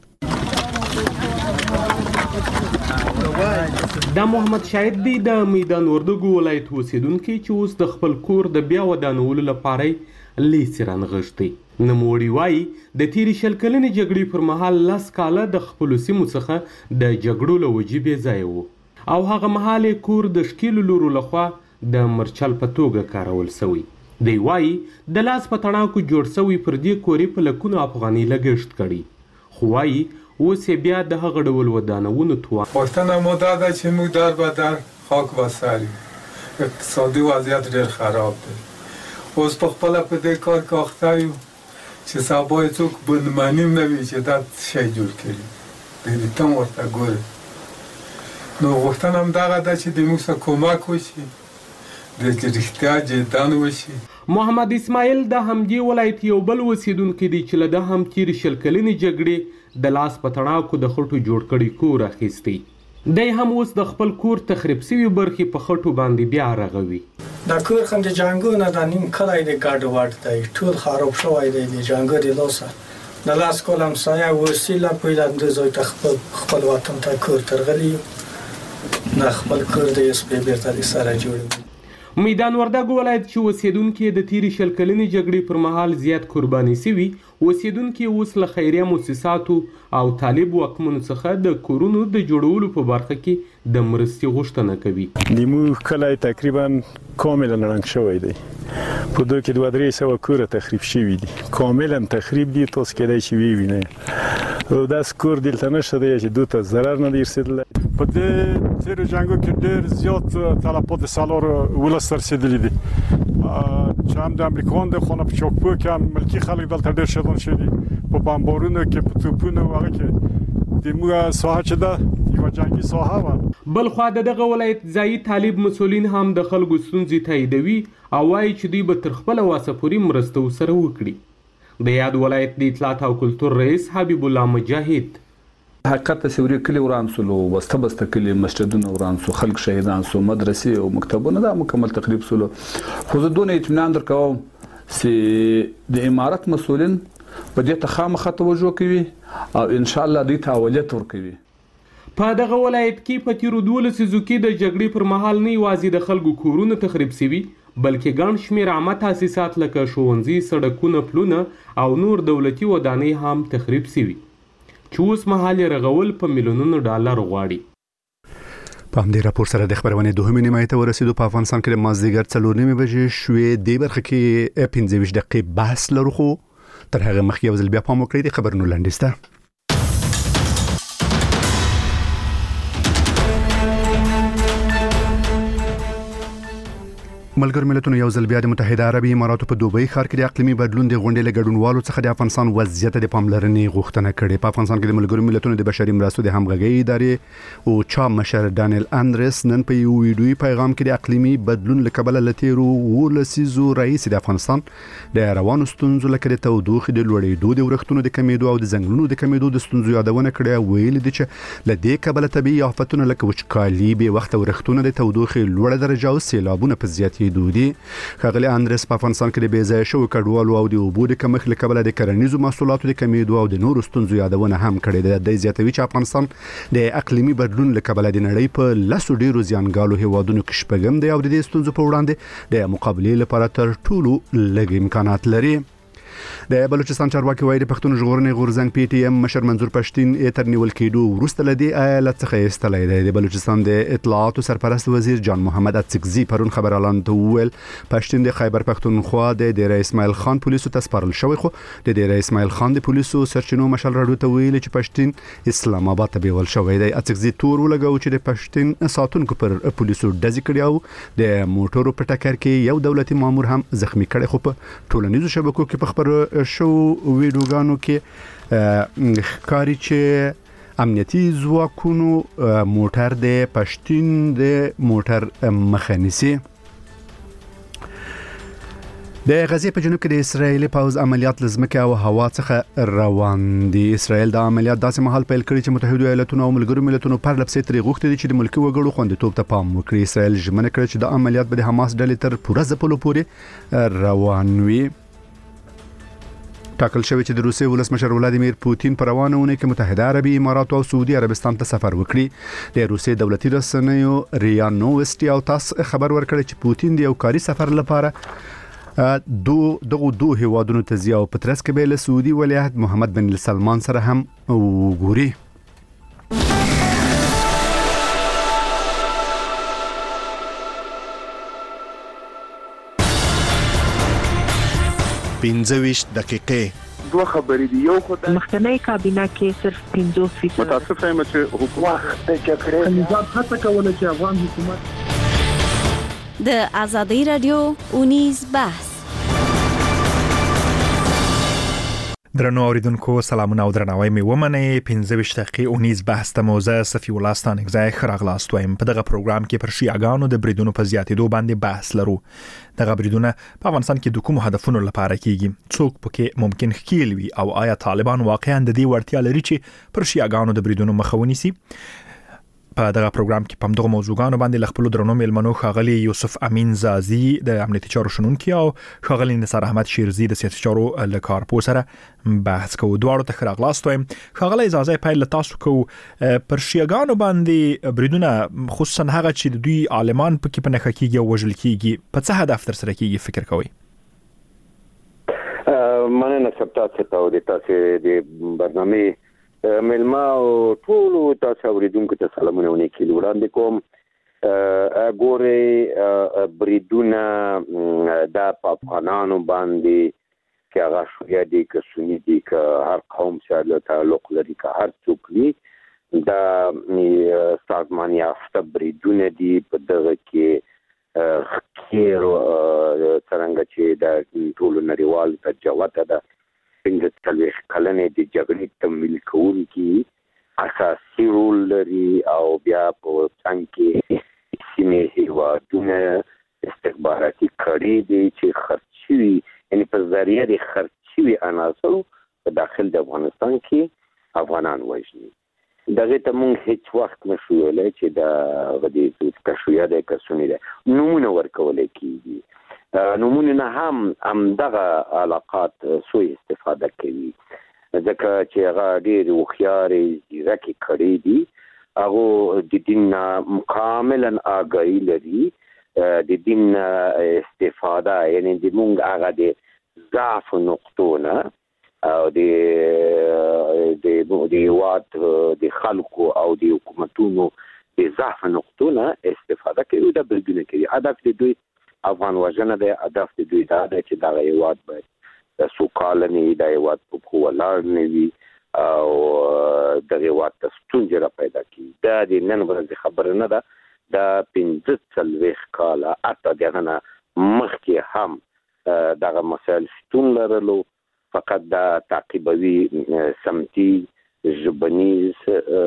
دا محمد شاهد دی د میدان وردګو ولایت اوسیدونکي چې اوس د خپل کور د بیا ودانولو لپاره لیسې رانغښتي. نوموړي وایي د تیرې شل کلنې جګړې پر مهال لس کاله د خپلو سیمو څخه د جګړو له وجې بې ځایه وو او هغه مهال یې کور د ښکېلو لورو لخوا د مرچل په توګه کارول سوی. دی وایي د لاس په تڼاکو جوړ سوی پر دې کور یې په لکونو افغانۍ لګښت کړي، خو وایي اوس بیا د هغه ډول ودانونو توان پښتنه مو دا ده چې موږ در به در خاک وساري. اقتصادي وضعیت ډېر خراب دی. اوس په خپله په دې کار کې اخته یو چې سبا یې څوک بندمنیم نه وي چې دا شی جوړ کړي، د تم ورته ګوري. نو غوښتنه هم دغه ده چې د موږ سره کومک وشي، د رښتیا جدان وشي. محمد اسماعیل د همدې ولایت یو بل اوسیدونکی دی چې له ده هم تیرې شل کلنې جګړې د لاس په تڼاکو د خټو جوړ کړي کور اخیستی. دی هم اوس د خپل کور تخریب سوي برخې په خټو باندې بیا رغوي. دا کور هم د جنګو نه د نیم کلی د ګډ وډ دی، ټول خراب شوی دی د جنګ د لاسه. د لاس کال همسایه وسیله پیدا د ځای ته خپل خپل وطن ته کور ترغلي نه خپل کور د اس پی بیرته د سره جوړوي. میدان وردګو ولایت چې اوسیدونکي د تیرې شل کلنې جګړې پر مهال زیات قرباني سوي، اوسیدونکي اوس له خیریه مؤسساتو او طالب واکمنو څخه د کورونو د جوړولو په برخه کې د مرستې غوښتنه کوي. زموږ کلی تقریبا کاملا ړنګ شوی دی. په دوی کې دوه درې سوه کوره تخریب شوي دي، کاملا تخریب دي. تاسو کېدای شي ووینئ او داسې کور دلته نشته دی چې دوی ته ضرر نه دی رسېدلی. په دې تیرو جنګو کې ډېر زیات تلفات سالار ولس ته رسېدلي دي، چې هم د امریکایانو د خونه په چوکپو کې هم ملکي خلک دلته ډېر شدان شوي دي، په بمبارونو کې په توپونو هغه کې د موږ ساحه چې ده یوه جنګي ساحه وه. بلخوا د دغه ولایت ځایي طالب مسؤلین هم د خلکو ستونزې تاییدوي او وایي چې دوی به تر خپله واسه پورې مرسته ورسره وکړي. د یاد ولایت د اطلاعات او کلتور رئیس حبیب الله مجاهد حقیقت سوري کلی وران سولو وسته بسته کلی مسجدونه وران سو، خلک شهیدان سو، مدرسې او مکتبونه دا مکمل تقریب سولو. خو زه دونه اطمینان درکوم چې د امارت مسؤلین په دې ته خامخا توجه کوي او ان شاء الله دوی ته اولویت ورکوي. په دغه ولایت کې په تیرو دولسو کې د جګړې پر مهال نه یوازې د خلکو کورونه تخریب سوي بلکې ګڼ شمېر عامه تاسیسات لکه ښوونځي، سړکونه، پلونه او نور دولتي ودانۍ هم تخریب شوي چې اوس مهال یې رغول په میلیونونو ډالر غواړي. په همدې راپور سره د خبرونې دوهمې نیمایي ته ورسېدو. په افغانستان کې د مازدیګر څلور نیمې بجې شوې. دې برخه کې پنځه ویشت دقیقې بحث لرو، خو تر هغه مخکې یو ځل بیا پام وکړئ د خبرونو لنډیز ته. ملګر ملتونو یو ځل بیا د متحده عربي اماراتو په دوبۍ ښار کې د اقلیمي بدلون د غونډې له ګډونوالو څخه د افغانستان وضعیت د پاملرنې غوښتنه کړې. په افغانستان کې د ملګر ملتونو د بشري مرستو د همغږي ادارې او چا مشر ډانیل اندرس نن په یو ویډیوي پیغام کې د اقلیمي بدلون له کبله لتیرو ولسیزو رئیس د افغانستان د روانو ستونزو لکه د تودوخې د لوړېدو، د ورښتونو د کمیدو او د ځنګلونو د کمیدو د ستونزو یادونه کړې. ویل دي چې له دې کبله طبیعي آفتونه لکه وچکالي، بې وخته ورښتونه، د تودوخې لوړه درجه او سیلابونه په زیاتېدو دي. ښاغلي اندرس په افغانستان کې د بې ځایه شویو کډوالو او د اوبو د کمښت له کبله د کرنیزو محصولاتو د کمیدو او د نورو ستونزو یادونه هم کړې ده. د زیاتوي چې افغانستان د اقلیمي بدلون له کبله د نړۍ په لسو ډیرو زیانګالو هیوادونو کې شپږم دی او د دې ستونزو په وړاندې د مقابلې لپاره تر ټولو لږ امکانات لري. د بلوچستان چارواکي وایي د پښتون ژغورنې غورځنګ پی ټی ایم مشر منظور پښتين تر نیول کېدو وروسته له دې ایالت څخه ایستلی دی. د بلوچستان د اطلاعاتو سرپرست وزیر جان محمد اڅکزي پرون خبر اعلان ته وویل پښتين د خیبر پښتونخوا د ډیره اسماعیل خان پولیسو ته سپارل شوی، خو د ډیره اسماعیل خان د پولیسو سرچینو مشال راډیو ته ویل چې پښتين اسلام آباد ته بیول شوی دی. اڅکزي تور ولګاو چې د پښتين ساتونکو پر پولیسو ډزې کړې او د موټرو په ټکر کې یو دولتي مامور هم زخمی کړي. خو په ټولنیزو شبکو کې په خبر شو ویډیوګانو کې ښکاري چې امنیتي ځواکونو موټر د پښتين د موټر مخه نیسي. د غزې په جنوب کې د اسرایل پوځ عملیات لزمکه او هوا څخه روان دي. اسرایل د عملیات داسې مهال پیل کړی چې متحده ایالاتونو او ملګرو ملتونو پر لپسې ترې غوښتي دي چې د ملکي وګړو خوندیتوب ته پام وکړي. اسرایل ژمنه کړې چې د عملیات به د حماس ډلې تر پوره ځپلو پورې روان وي. ټاکل شوی چې د روسیې ولسمشر ولادیمیر پوتین په روانه اونۍ کې متحده عربي امارات او سعودي عربستان ته سفر وکړي. د روسیې دولتي رسنیو ریا نووسټي او تاس خبر ورکړی چې پوتین د یو کاري سفر لپاره دو دغه دوه هیوادونو ته ځي او په ترڅ کې به له سعودي ولیعهد محمد بن سلمان سره هم وګوري. پنځه ویشت دقیقې دوه خبرې دي. یو خو د مخکنی کابینه کې صرف پنځوس فیصد متاسف یم چې حکومت د جګړې نظام هڅه کوله چې افغان حکومت د ازادي رادیو اونیز بحث. درنو اوریدونکو سلامونه او درناوی می ومنئ. پنځه ویشت دقیقې اونیز بحث ته موزه صفی الله ستانکزی خراغلاست وایم. په دغه پروګرام کې پر شیعاګانو د بریدونو په زیاتېدو باندې بحث لرو. دغه بریدونه په افغانستان کې د کوم هدفونو لپاره کیږي؟ څوک پکې ممکن ښکیل وي او آیا طالبان واقعا د دې وړتیا لري چې پر شیعاګانو د بریدونو مخه ونیسي؟ په دغه پروګرام کې په دغه موضوعاتو باندې خپل درنو میلمنو ښاغلي یوسف امین زازي د امنیتي چارو شنونکي او ښاغلي نثار احمد شیرزي د سیاسي چارو لکارپو سره بحث کوو. دواړو ته خراغلاست وایم. ښاغلي زازي پیل تاسو کو پر شیعاګانو باندې بریدونه خصوصا هغه چې د دوی عالمان پکې په نخښه کېږي او وژل کېږي په څه هدف تر سره کېږي فکر کوئ؟ مننه سپتاسو ته د تاسو د برنامه ملما او ټول تاسو اوریدونکو ته سلامونه ونکړي. وړاندې کوم ګوري بریدونه د افغانانو باندې کې هغه شویا دي که سنی دي که هر قوم سره تعلق لري که هر څوک وي دا سازمان یافته بریدونه دي. په دغه کې خیر څنګه چې د ټول نړیوال تجربه ده څنګه تلويخ کلنې د جګړې تمویل کوونکي اساسي رول لري او بیا په څنګه کې سیمه هیوادونه استخباراتي کړي دي چې خرچوي یعنی په ذریعہ د خرچوي عناصر په داخل د افغانستان کې افغانان وژني. دغه ته مونږ هیڅ وخت نشو ویلای چې دا غدي کشویا د کسونی ده نمونه ورکول کیږي. نمونه نه هم هم دغه علاقات سوء استفاده کوي ځکه چې هغه ډېر وخیاري ځکه کړي دي هغه د دین کاملا آگاهی لري د دین استفاده یعنی د مونږ هغه د ضعف نقطونه او د د د واد د خلکو او د حکومتونو د ضعف نقطونه استفاده کوي د بریدونه کوي. هدف د دوی افغان وژنه ده، هدف د دوی دا ده چې دا هیواد باید سوکاله نه وي، دا هیواد په پښو ولاړ نه وي او د هیواد ته ستونزې را پیدا کړي. دا د نن ورځې خبره نه ده، دا پنځه څلوېښت کاله حتی د هغه نه مخکې هم دغه مسایل شتون لرلو، فقط دا تعقیبوي سمتي ژبنیز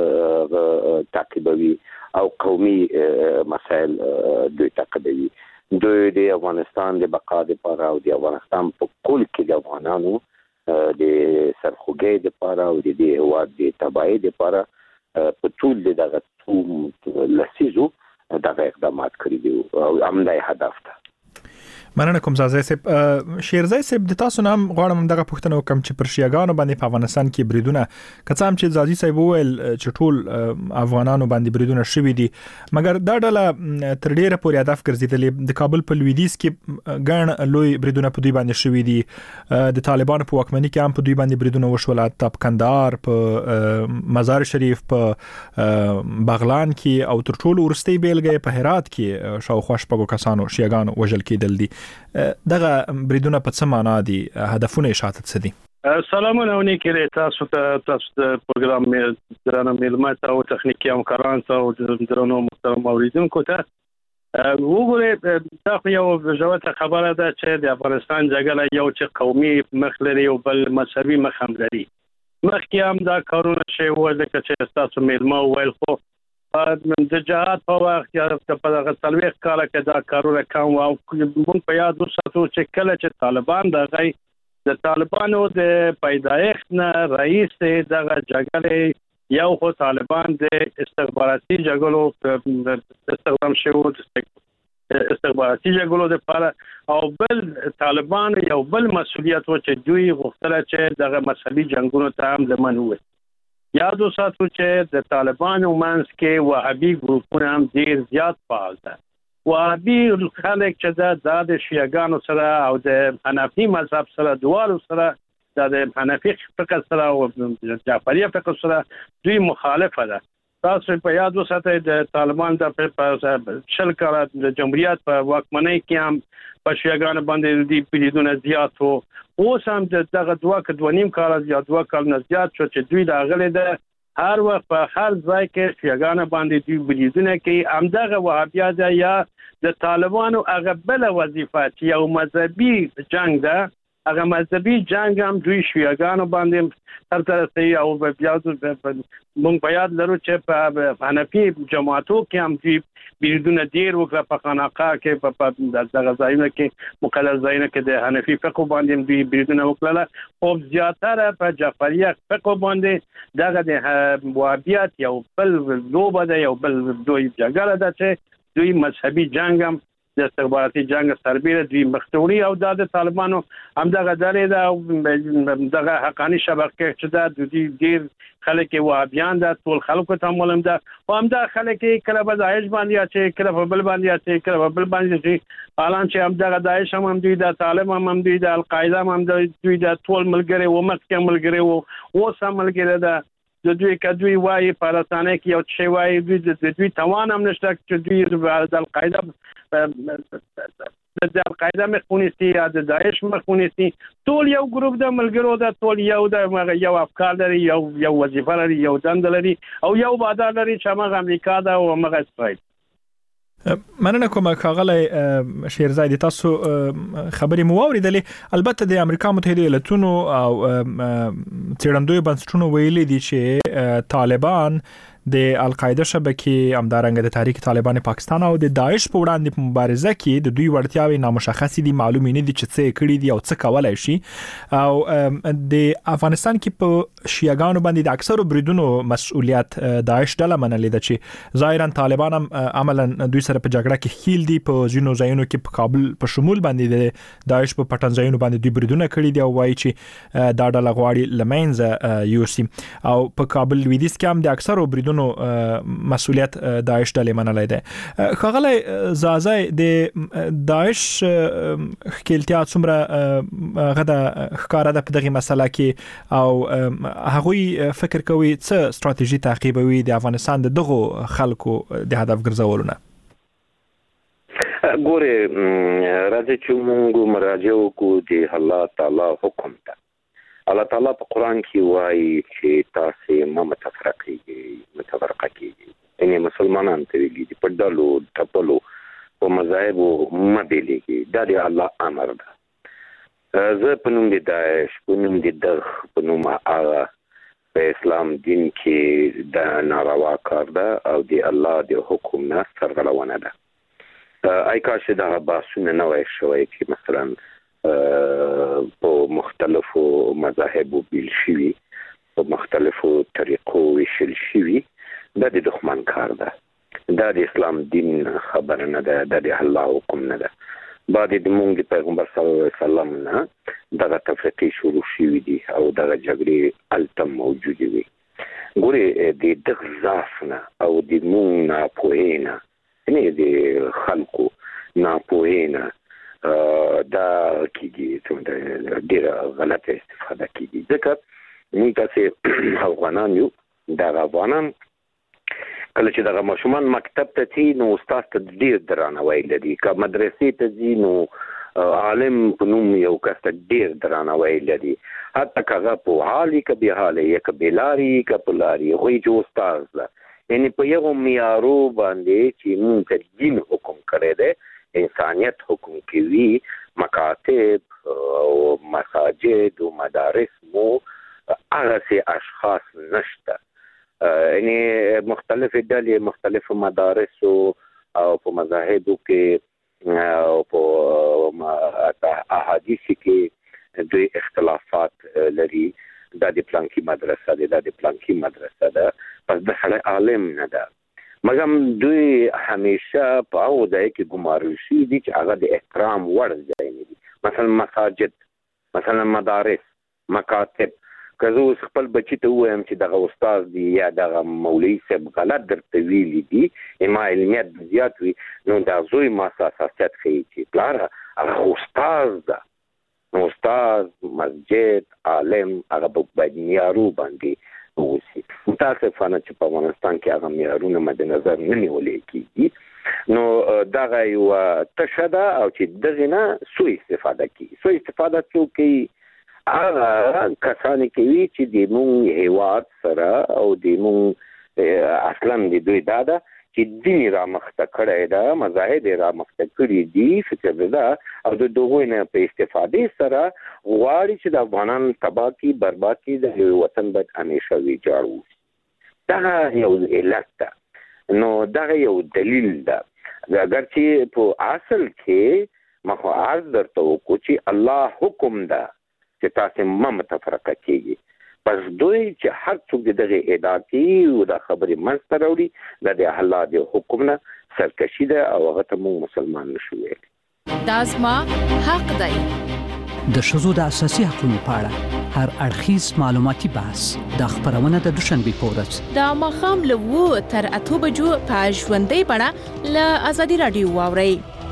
تعقیبوي او قومي مسایل دوی تعقیبوي. دوی د افغانستان د بقا لپاره او د افغانستان په کل کې د افغانانو د سرخوږۍ لپاره او د دې هیواد د تباهۍ لپاره په ټول دغه څو لسیزو دغه اقدامات کړي دي او همدا هدف ده. مننه کوم زازای صاحب. شیرزای صاحب د تاسو نام غواړم دغه پوښتنه وکم چې پر شیعاګانو باندې په افغانستان کې بریدونه کڅام چې زازي صاحب وویل چې ټول افغانانو باندې بریدونه شوي دي، مګر دا ډله تر ډیره پورې هدف ګرځیدلې. د کابل په لویدیځ کې ګڼ لوی بریدونه په دوی باندې شوي دي، د طالبانو په واکمنۍ کې هم په دوی باندې بریدونه وشول، په کندهار، په مزار شریف، په بغلان کې او تر ټولو وروستۍ بیلګه په هرات کې شاوخوا شپږو کسانو شیعاګانو وژل کېدل دي. دغه بریدونه په څه معنا دي؟ هدفونه یې شاته څه دي؟ سلامونه او نیکي تاسو ته، تاسو د پروګرام درانه ملمت او تخنیکی همکاران ته او درنو محترم اوریدونکو ته. وګورئ دا یو ژوره خبره ده چې د افغانستان جګړه یو چې قومي مخ لري او بل مذهبي مخ هم لري. مخکې هم دا کارونه شوي وو لکه چې تاسو ملما وویل، خو د جهاد په وخت کې په دغه څلوېښت کاله کې دا کارونه کم وو. موږ په یاد وساتو چې کله چې طالبان دغه د طالبانو د پیدایښت نه رئیس دغه جګړې یو خو طالبان د استخباراتي جګړو استخدام شوی استخباراتي جګړو لپاره، او بل طالبان یو بل مسؤلیت و چې دوی غوښتل چې دغه مذهبي جنگونو ته هم لمن وي. یاد وساتو چې د طالبانو منځ کې وهابي ګروپونه هم ډیر زیات فعال دي. وهابي خلک چې د شیعاګانو سره او د حنفي مذهب سره دوالو سره د حنفي فقه سره او جعفری فقه سره دوی مخالفه ده. تاسو په یاد وساتئ د طالبان د شل کاله د جمهوریت په واکمنۍ کې هم په شیعاګانو باندې د بریدونه زیات وو. اوس هم دغه دوه کډو نیم کال یا دوه کال نه زیات شو چې دوی د غلې د هر وخت په هر ځای کې شیعاګانو باندې دوی بریدونه کوي. همدغه وهابیت یا د طالبانو هغه بل وظیفه چې یو مذهبي جنگ ده، هغه مذهبي جنگ هم دوی شیعاګانو باندې تر ترسي او بیا موږ په یاد لرو چې په حنفي جماعتو کې هم دوی بریدونه ډیر وکړه، په خانقاه کې په دغه ځایونو کې مقدس ځایونو کې د حنفي فقه باندې دوی بریدونه وکړه. او زیاتره په جعفریه فقه باندې دغه د وهابیت یو بل لوبه ده، یو بل دوی جګړه ده چې دوی مذهبي جنگ هم د استخباراتي جنگ سربېره دوی مختوري او د طالبانو همدغه درې ده دغه حقاني شبکه چې دا دوی ډیر خلک وهابیان ده، ټول خلکو ته معلوم ده. او همدا خلک کله به داعش باندې چې کله په بل باندې چې کله په بل باندې چې حالان چې همدغه داعش هم دوی د طالب هم دوی د القاعده هم دوی د ټول ملګری و مخکې ملګری و اوس هم ملګری ده. د دوی کدوی وایي په رسانه کې یو څه وایي دوی د دوی توان هم نشته چې دوی د القاعده د القاعده مخونیسي یا د داعش مخونیسي ټول یو ګروپ د ملګرو ده، ټول یو د یو افکار لري، یو یو وظیفه لري، یو دند لري او یو وعده لري چې هغه امریکا ده او هغه اسرائیل. مننه کوم ښاغلی شیرزای، تاسو خبرې مو واوریدلې. البته د امریکا متحده ایالاتونو او څېړندوی بنسټونو ویلي دي چې طالبان د القاعده شبکې همدارنګه د تحریک طالبان پاکستان او د داعش په وړاندې په مبارزه کې د دوی وړتیاوې نامشخصې دي، معلومې نه دي چې څه کړي دي او څه کولای شي. او د افغانستان کې په شیعاګانو باندې د اکثرو بریدونو مسؤلیت داعش ډله منلې ده چې ظاهرا طالبان هم عملا دوی سره په جګړه کې خیل دي. په ځینو ځایونو کې په کابل په شمول باندې د داعش په پټن ځایونو باندې دوی بریدونه کړي دي او وایي چې دا ډله غواړي لمنځه یوسي. او په کابل لویدیځ کې هم د اکثرو بریدونو هیوادونو مسولیت داعش ډلې منلای دی. خغله زازای د داعش خپلتیا څومره غدا ښکارا ده په دغه مسله کې او هغوی فکر کوي څه ستراتیژي تعقیبوي د افغانستان د دغه خلکو د هدف ګرځولونه؟ ګوره راځي چې موږ مراجعه وکړو د الله تعالی حکم ته. الله تعالی په قران کې وایي چې تاسو ما متفرقېږئ متفرقه کېږئ یعنی مسلمانان ته ویلي دي په ډلو ټپلو په مذاهبو مبېلېږي. دا د الله امر ده. زه په نوم د داعش په نوم د دغ په نوم هغه په اسلام دین کې د ناروا کار ده او د الله د حکم نه سرغړونه ده. آی کاش دا باسونه نه وای شوی چې مثلا په مختلفو مذاهبو بیل شوي په مختلفو طریقو ویشل شوي. دا د دښمن کار ده. دا د اسلام دین خبره نه ده. دا د الله حکم نه ده. بعد د موږ د پیغمبر صلی الله علیه وسلم نه دغه تفریقي شروع شوي دي او دغه جګړې التم موجودې وي. ګورې د دغه ضعف نه او د موږ ناپوهۍ نه نه د خلکو ناپوهینا دا کیږي څنګه ډیره غلطه استفاده کیږي. ځکه موږ تاسو افغانان یو دا افغانان کله چې دغه ماشومان مکتب ته ځي نو استاد ته ډیر درناوی لري. که مدرسې ته ځي نو عالم په نوم یو کس ته ډیر درناوی لري. حتی که په حالي که به حالي یا که بلاري که پلاري وایي چې استاد ده. یعنی په یو معیارو باندې چې موږ ته دین حکم کړی دی انسانیت حکم کوي مکاتب او مساجد او مدارس مو هغه سي اشخاص نشته. یعنی مختلف ډلې مختلف مدارس او په مذاهبو کې او په احادیث کې دوی اختلافات لري. دا د پلانکی مدرسه ده دا د پلانکی مدرسه ده پس د سړی عالم نه ده. مګم دوی همیشه په هغو ځای کې ګمارل شوي دي چې هغه د احترام وړ ځای نه دي. مثلا مساجد مثلا مدارس مکاتب. که زه اوس خپل بچي ته ووایم چې دغه استاد دی یا دغه مولوي صاحب غلط درته ویلي دي ما علمیت زیات وي نو دا زوی ما حساسیت ښیي چې پلاره هغه استاد ده. نو استاد مسجد عالم هغه باید معیارو باندې اوسي. متاسفانه چې په افغانستان کې هغه معیارونه مد نظر نه نیول کېږي. نو دغه یو تشه ده او چې دغه نه سوء استفاده کوي. سوء استفاده څوک کوي؟ هغه کسان کوي چې د موږ هیواد سره او د موږ اصلا د دوی دا ده چې دین رامخته کړی ده مذاهب رامخته کړي دي فکر ده او د دوی نه په استفادې سره غواړي چې د افغانان تباہ کی برباد کی د وطن باید همیشه ویجاړ وي. دا یو علت ده. نو دا یو دلیل ده. اگر چې په اصل کې مخ عرض درته وکړو چې الله حکم ده چې تاسو ما متفرقه کیږي. پس دوی چې هر څوک دغه ادعا کوي او د خبرې منځته راوړي د الله د حکم نه سرکشي ده او هغه ته موږ مسلمان نشو ویلی. دا زما حق دی. د ښځو د اساسي حقوقو په اړه هر اړخیز معلوماتي بحث د خبرونه د دوشنبه په ورځ د ماښام له اوه تر اته بجو په ژوندۍ بڼه له ازادي رادیو واورئ.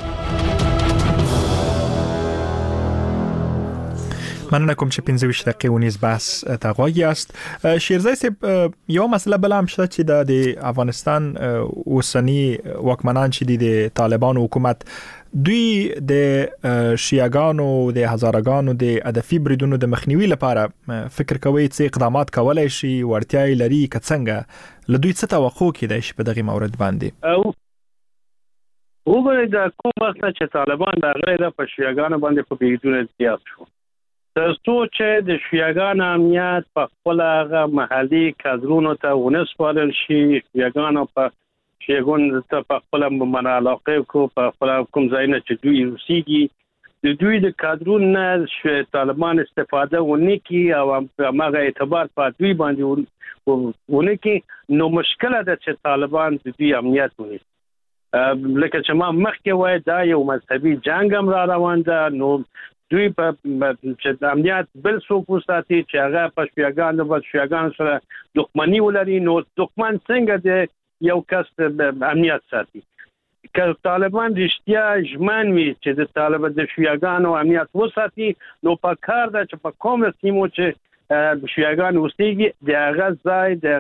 مننه کوم چې پنځه ویشت دقیقې ونیز بحث ته غوږی است. شیرزای صاحب یو مسله بل هم شته چې د افغانستان اوسنی واکمنان چې د طالبان حکومت دوی د شیعاګانو د هزارګانو د هدفي بریدونو د مخنیوي لپاره فکر کوي چې اقدامات کولای شي ورتیاي لري که څنګه له دوی څه توقع کیدای شي په دغه مورد باندې؟ وګورئ د کوم وخت چې طالبان د غیر په شیعاګانو باندې په بریدونه زیات شو ترڅو چې د شیعاګانو امنیت په خپل هغه محلي کادرونو ته ونسپارل شي شیعاګانو په شیعاګون ته په خپل منالاقه کو په خپل کوم ځایونه چې دوی اوسېږي د دوی د کادرونو نه طالبان استفاده ونی کی او هغه اعتبار په دوی باندې ونی کی نو مشکله ده چې طالبان د دوی امنیت ونی لکه چې ما مخکې وای دا یو مذهبي جنگ هم را روان ده نو دوی په چې امنیت بل څوک وساتي چې هغه په شیعاګانو په شیعاګانو سره دښمنی ولري نو دښمن څنګه د یو کس امنیت ساتي که طالبان رښتیا ژمن وي چې د طالبان د شیعاګانو امنیت وساتي نو په کار ده چې په کوم سیمو چې شیعاګان اوسېږي د هغه ځای د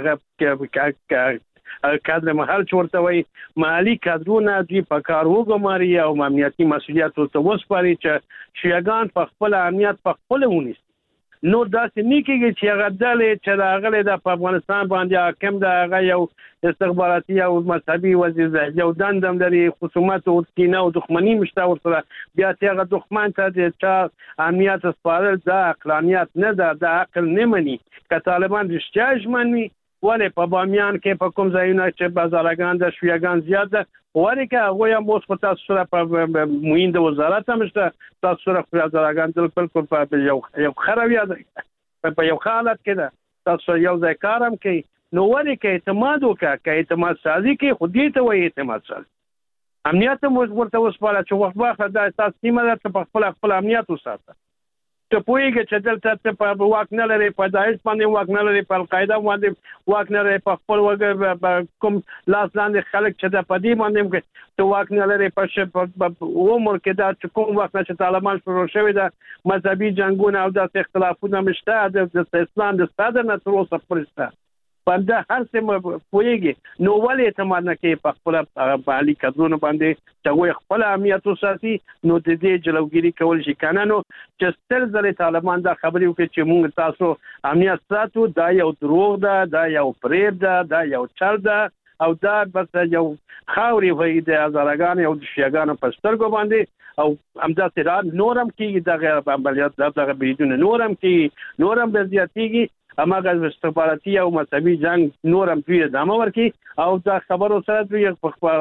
هغه کادر محل چورته وي مالی کادرونه دوی په کار وګماري او امنیتي مسولیت ورته وسپاري چې شیعاګان په خپل امنیت په خپل ونیسي نو داسې نه کېږي چې هغه ډلې چې راغلي د افغانستان باندې حاکم د هغه یو استخباراتي او مذهبي وزیر یو دندم لري خصومت او کینه او دښمنی مشته ورسره بیا چې هغه دښمن ته د چا امنیت سپارل دا عقلانیت نه ده د عقل نه مني که طالبان رښتیا ژمن وي ولې په بامیان کې په کوم ځایونه چې بازارګان د شیعاګان زیات ده ولې که هغوی هم اوس په تاسو سره په معین د وزارت هم شته تاسو سره بازارګان بالکل په یو یو ښه رویه ده په یو ښه حالت کې ده تاسو سره یو ځای کار هم کوي نو ولې که اعتماد وکړه که اعتماد سازي کوي خو دې ته وایي اعتماد سازي امنیت هم ورته وسپاره چې وخت واخله دا ستاسو سیمه ده ته په خپل خپل امنیت وساته ته پوهېږې چې دلته ته په واک نه لرې په داعش باندې واک نه لرې په القاعده باندې واک نه لرې په خپل وګړي کوم لاس لاندې خلک چې د په دې باندې ته واک نه لرې په عمر کې دا چې کوم وخت نه چې طالبان شروع شوي ده مذهبي جنګونه او داسې اختلافونه مشته د اسلام د ساده نه تر اوسه پورې شته په دا هر څه پوهېږي نو ولې اعتماد نه کوي په خپله په عالي کادرونو باندې چې هغوی خپل امنیت وساتي نو د دې جلوګیري کول شي که نه نو چې ستر ځلې طالبان دا خبرې وکړي چې موږ تاسو امنیت ساتو دا یو دروغ ده دا یو فریب ده دا یو چل ده او دا بس یو خاورې وایي د هزارګانو او د شیعاګانو په سترګو باندې او همداسې را نور هم کېږي دغه عملیات دغه بریدونه نور هم کېږي نور هم زیاتېږي هماغه استخباراتي او مذهبي جنگ نور هم دوی ادامه ورکړي او دا خبرو سره دوی په خپل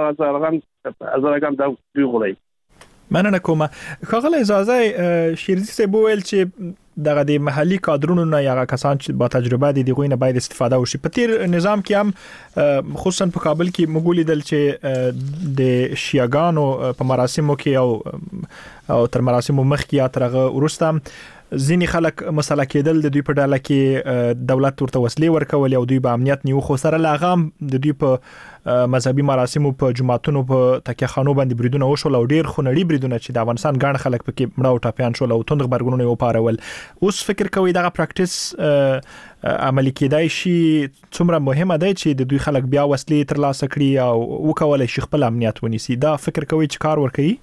هزارګان دا دوی غولي مننه کوم خاغله اجازه شیرزي سه بوول چې دغه د محلي کادرونو نه یا کسان چې با تجربه دي دغه نه باید استفاده وشي په تیر نظام کې هم خصوصا په کابل کې مغولي دل چې د شیعاګانو په مراسمو کې او او تر مراسمو مخ کې یا ترغه ورسته ځینی خلک مسله کېدل د دوی په ډاله کې دولت ورته وسلې ورکول او دوی به امنیت نیو خو سره لاغام د دوی په مذهبي مراسمو په جماعتونو په تکیهخانو باندې بریدونه وشول او ډیر خونړي بریدونه چې د افغانستان ګڼ خلک پکې مړه او ټاپیان شول او توند خبرګونونه یې وپارول اوس فکر کوي دغه پریکټیس عملي کېدای شي څومره مهمه ده چې د دوی خلک بیا وسلې ترلاسه کړي او وکولای شي خپل امنیت ونیسي دا فکر کوي چې کار ورکوي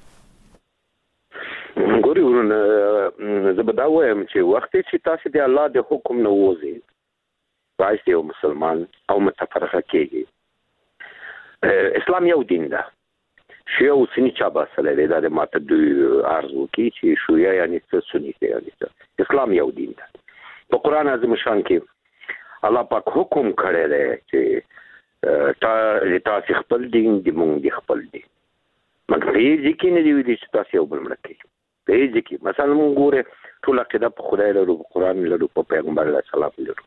ګوري ورونه زبدا وایم چې وخت چې تاسو د الله د حکم نه وځي راځي یو مسلمان او متفرقه کېږي اسلام یو دین ده شیعه او سنی چا باسل دی د ماته دوی ارزو کې چې شیعه یعنی څه سنی دی یعنی اسلام یو دین ده په قران اعظم شان کې الله پاک حکم کړی دی چې تا تاسو خپل دین دی مونږ دی خپل دین مګر یې ځکه نه دی ویلي چې تاسو یو بل مړ کړئ په دې کې مثلا موږ ګوره ټول عقیده په خدای لرو په قران لرو په پیغمبر علیه السلام لرو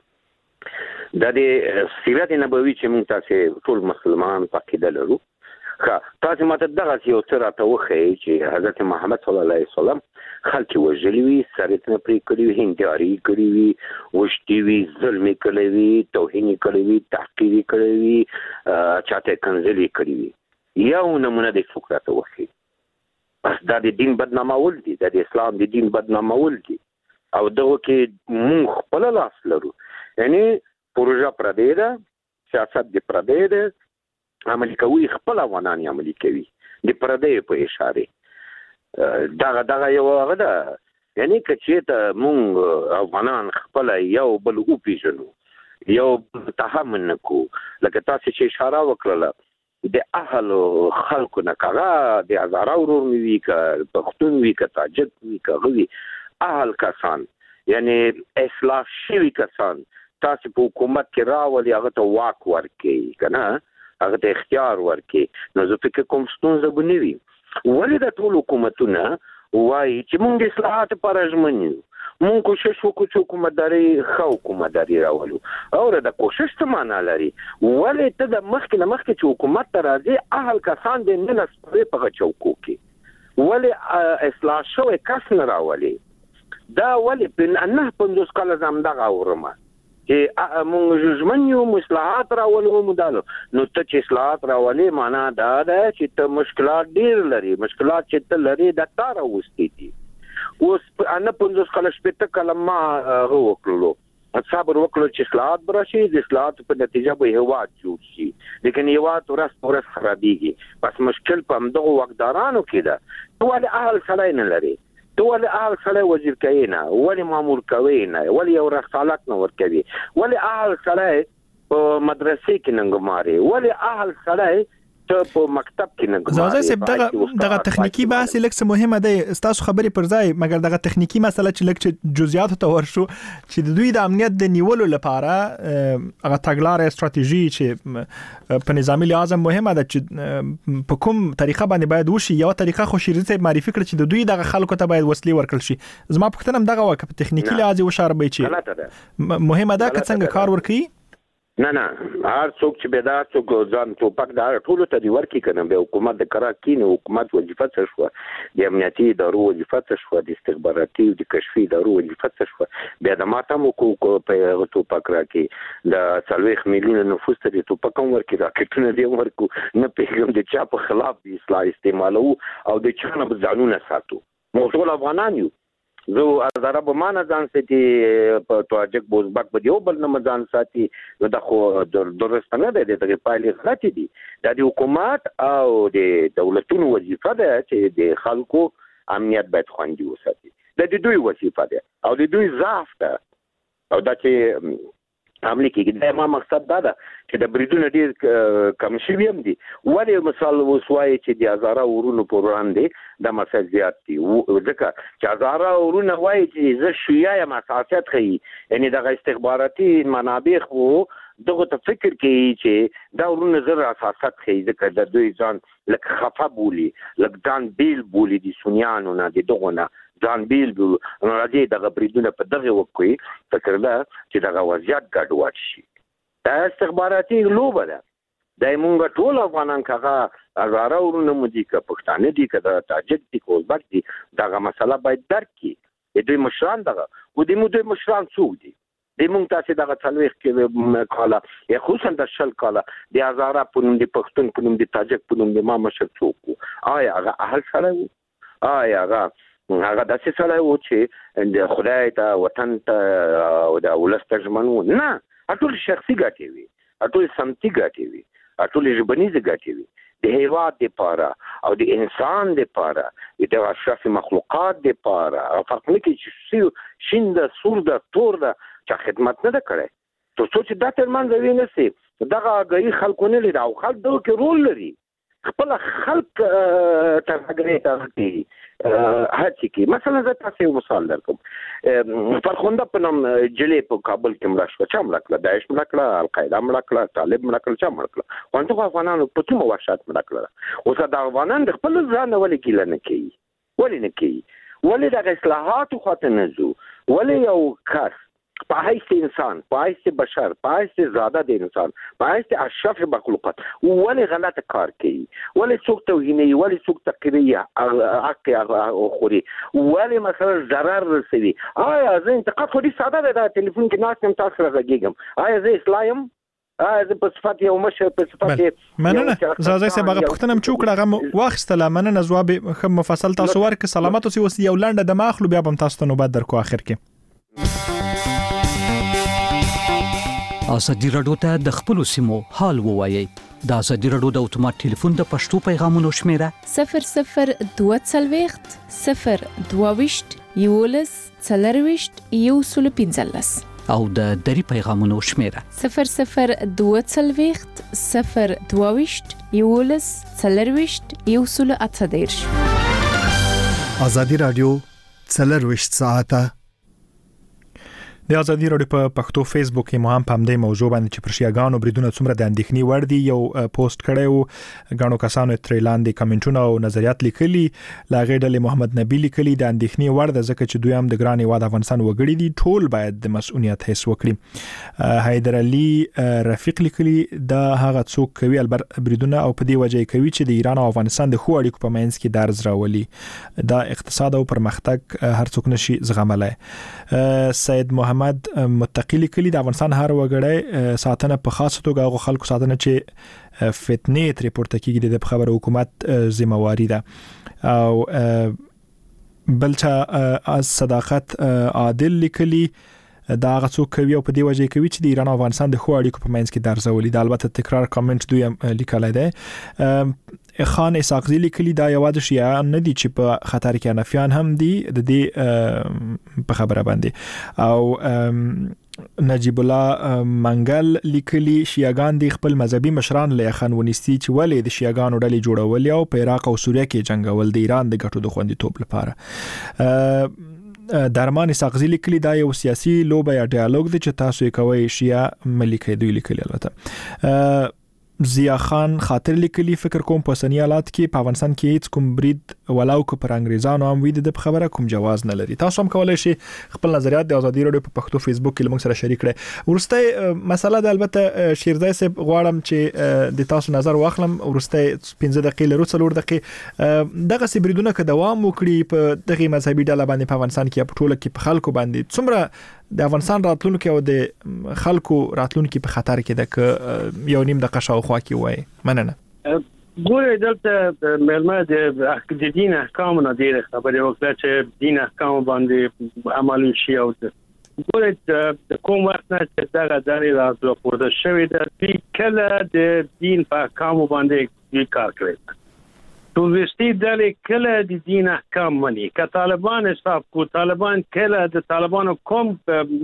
د دې سیرت نبوي چې موږ تاسو ټول مسلمان په عقیده لرو ښه تاسو ماته دغه یو څه راته وښیئ چې حضرت محمد صلی الله علیه وسلم خلک وژلي وي سرتنه پرې کړي وي هنداري کړي وي وشتي وي ظلم کړي وي توهین کړي وي تحقیر کړي وي چاته کنځلي کړي وي یو نمونه د فقرات وښیئ بس دا د دین بدنامول دي د اسلام د دین بدنامول دي او دغه کې موږ خپل لاس لرو یعنی پروژه پردې ده سیاست د پردې ده عملي کوي خپل افغانان عملي کوي د پردې په اشاره دغه دغه یو هغه ده یعنی چې ته موږ افغانان خپل یو بل او پیژنو یو تحمل نکو لکه تاسو چې اشاره وکړه د اهل خلکو نه کاغه د هزاره ورور وی ک پښتون وی ک تاجک وی ک غوی اهل کسان یعنی اصلاح شوی کسان تاسو په حکومت کې راولي هغه ته واک ورکړي کنه هغه ته اختیار ورکړي نو زه فکر کوم ستونزه بنوي ولې د ټول حکومتونه وایي چې موږ اصلاحات پرځمنیو مونږ کوشش وکړو چې حکومتداري ښه حکومتداري راولو او د کوشش څه معنا لري ولې ته د مخکې نه مخکې چې حکومت ته راځي اهل کسان د نه نسپرې په چوکو کې ولې اصلاح شوی کس نه راولي دا ولې په نه پنځوس کال زمدغه اورمه چې موږ ژمنیو مصلحات راولو مدالو نو ته چې اصلاحات راولې معنا دا ده چې ته مشکلات ډیر لري مشکلات چې ته لري د تار اوستي دي اوس ان پنځوس کال شپته کلمه وکړلو صبر وکړو چې اصلاحات براشي د اصلاحات په نتیجه به هوا جوړ شي لیکن هوا ورځ ورځ خرابېږي بس مشکل په همدغه وقدارانو کې ده ټول اهل سړی نه لري ټول اهل سړی وزیر کوي نه ولی مامور کوي نه ولی یو رخصالت نه ور کوي ولی اهل سړی په مدرسې کې ننګماري ولی اهل سړی ته په مکتب کې ننګماري زازه سب دغه دغه تخنیکی بحث لکه مهمه ده تاسو خبرې پر ځای مګر دغه تخنیکی مسله چې لکه جزئیات ته ورشو چې د دوی د امنیت د نیولو لپاره هغه تګلارې استراتیژي چې په نظامی لحاظ مهمه ده چې په کوم طریقه باندې باید وشي یو طریقه خو شریرت معرفي کړ چې د دوی دغه خلکو ته باید وسلې ورکړل شي زما پوښتنه دغه وکړه په تخنیکی لحاظ وشاربې چې مهمه ده که څنګه کار ورکړي نه نه هر څوک چې به دا څوک ځان ټوپک دا ټول ته دی ورکی کنه به حکومت د قرار کینه حکومت وظیفه څه شو د امنیتي ادارو وظیفه څه شو د استخباراتي او د کشفي ادارو وظیفه څه شو بیا د ماتم کو په ټوپک راکې د څلويخ میلیون نفوس ته ټوپک ورکی راکټونه دی ورکو نه پیغام د چا په خلاف د اصلاح استعمالو او د چانه ځانونه ساتو موضوع افغانان یو زه ازاره به مان ځان ساتي په توجک بوزبک به یو بل نه ځان ساتي نو دا خو درست نه دی دغه پایلې غلطي دي د حکومت او د دولتونو وظیفه ده چې د خلکو امنیت باید خوندي وساتي د دوی وظیفه ده او د دوی ضعف ده او دا چې عملی کې دا ما مقصد دا ده چې د بریدونو ډیر کم شوی هم دي ولی مثال وسوای چې د ازاره ورونو پر وړاندې د مسل زیات دي ځکه چې ازاره ورونه وای چې زه شیعه مساحت خي یعنی د استخباراتي منابع خو دغه ته فکر کوي چې دا ورونه زر اساسات خي ځکه د دوی ځان لکه خفه بولی لکه ځان بیل بولی دي سنیانو نه دي دغه نه ځان بیل بول نو راځي دغه بریدونه په دغه وکوي فکر دا چې دغه وضعیت ګډوډ شي دا استخباراتي لوبه ده د مونږ ټول افغانان کغه ازاره ورونه مودي ک پښتانه دي کدا تاجک دي کوزبک دي دغه مسله باید درک کړي دوی مشران دغه و دې مو دوی مشران څوک دي د مونږ تاسو دغه څلويخ کې کاله یا خصوصا د شل کاله د ازاره پونم دي پښتون پونم دي تاجک پونم دي ما مشر څوک آیا هغه اهل سره آیا هغه هغه داسې سره و چې د خدای ته وطن ته او د ولست ترجمنو نه ټول شخصي ګټي وي ټول سمتي ګټي وي ټول ژبنيز ګټي وي د هیواد لپاره او د انسان لپاره د اشرف مخلوقات لپاره او فرق نه کوي چې شین د سور د تور د چا خدمت نه کړي ته څه چې دا ترمن زوی نه سي دغه غي خلکو نه لري او خلک دغه کې رول لري خپل خلق ترغړې ترتي هڅه کی مثلا زه تاسو یو مثال درکوم فرخنده په نوم جلې په کابل کې مړ شو چا مړ کړ داعش مړ کړ القاعده مړ کړ طالب مړ کړ چا مړ کړ وانته افغانانو په څومره وحشت مړ کړ اوس دا افغانان د خپل ځان ولې کېل نه کوي ولې نه کوي ولې د اصلاحات خو ته نه زو ولې یو کس په حیث انسان په حیث بشر په حیث زاده د انسان په حیث اشرف مخلوقات ولې غلط کار کوي ولې څوک توهیني ولې څوک تقریه حق خوري ولې مثلا ضرر رسوي آیا زه انتقاد خو دې ساده ده ټلیفون کې ناس هم تاسو راغږم آیا زه اسلایم آیا په صفات یو مشه په صفات مننه زازه سه بغه پختنم چوکړه غو واخستله مننه جواب خو مفصل تاسو ورک سلامت اوسې وس یو لنډه د ماخلو بیا بم تاسو ته نوبت درکو اخر کې ازادي راډیو ته د خپل سیمو حال ووایي د ازادي راډیو د اتومات ټلیفون د پښتو پیغامونو شمیره صفر صفر دوه څلوېښت صفر دوه ویشت یولس څلرويشت یو سل پنځلس او د دری پیغامونو شمیره صفر صفر دوه څلوېښت صفر دوه ویشت یولس څلرويشت یو سل اته دېرش ازادي راډیو څلرويشت ساعته د ازادي رادیو په پښتو فیسبوک کې مو هم په همدې موضوع باندې چې پر شیعاګانو بریدونه څومره د اندېښنې وړ دي یو پوسټ کړی و غاڼو کسانو ترې لاندې کمنټونه او نظریات لیکلي لاغې ډلې محمد نبی لیکلي د اندېښنې وړ د ځکه چې دوی هم د ګران هیواد افغانستان وګړي دي ټول باید د مسؤلیت حس وکړي حیدر علي رفیق لیکلي دا هغه څوک کوي البته بریدونه او په دې وجه کوي چې د ایران او افغانستان د خو اړیکو په منځ کې درز راولي دا اقتصاد او پرمختګ هر څوک نشي زغملای. سید محمد متقی لیکلي د افغانستان هر وګړی ساتنه په خاصه توګه هغه خلکو ساتنه چې فتنې ترې پورته کیږي د خبره حکومت ذمہواری ده او بلچا از صداقت عادل لیکلي دا هغه څوک کوي او په دې وجه کوي چې د ایران او افغانستان د خو اړیکو په منځ کې درزولي د البته تکرار کامنټ دوی لیکلای دی. خان اسحاقزی لیکلي دا یوازې شیعه نه دي چې په خطر کې حنفیان هم دي د دې په خبره باندې او نجیب الله منګل لیکلي شیعاګان د خپل مذهبي مشران له خان ونیسي چې ولې د شیعاګانو ډلې جوړول او په عراق او سوریه کې جنگول د ایران د ګټو د خوندیتوب لپاره. درمان اسحاقزی لیکلي دا یو سیاسي لوبه یا ډیالوګ دی چې تاسو یې کوي شیعه ملي دوی لیکلي البته. ضیا خان خاطر لیکلي فکر کوم په سنی حالات کې په افغانستان کې هیڅ کوم برید ولاو کو پر انګریزانو هم وید د خبره کوم جواز نه لري. تاسو هم کولای شئ خپل نظریات د ازادي رادیو په پښتو فیسبوک کې موږ سره شریک کړئ. ورسته مسله د البته شیرزای صاحب غواړم چې د تاسو نظر واخلم ورسته پنځه دقیقې لرو څلور دقیقې دغه سبریدونه که دوام وکړي په دغه مذهبي ډله باندې په افغانستان کې په ټوله کې په خلکو باندې څومره د افغانستان راتلونکي او د خلکو راتلونکي په خطر کې ده که یو نیم دقیقه شاوخوا کې وای. مننه. ګوره دلته مېلمه د دین احکام نه ډېر خبرې وکړه چې دین احکام باندې عمل شي او ګوره د کوم وخت نه چې دا غږی راځي پورته شوی د کله د دین په احکام باندې کار کوي ټولستي د کله د دین احکام مني که طالبان حساب کو طالبان کله د طالبانو کوم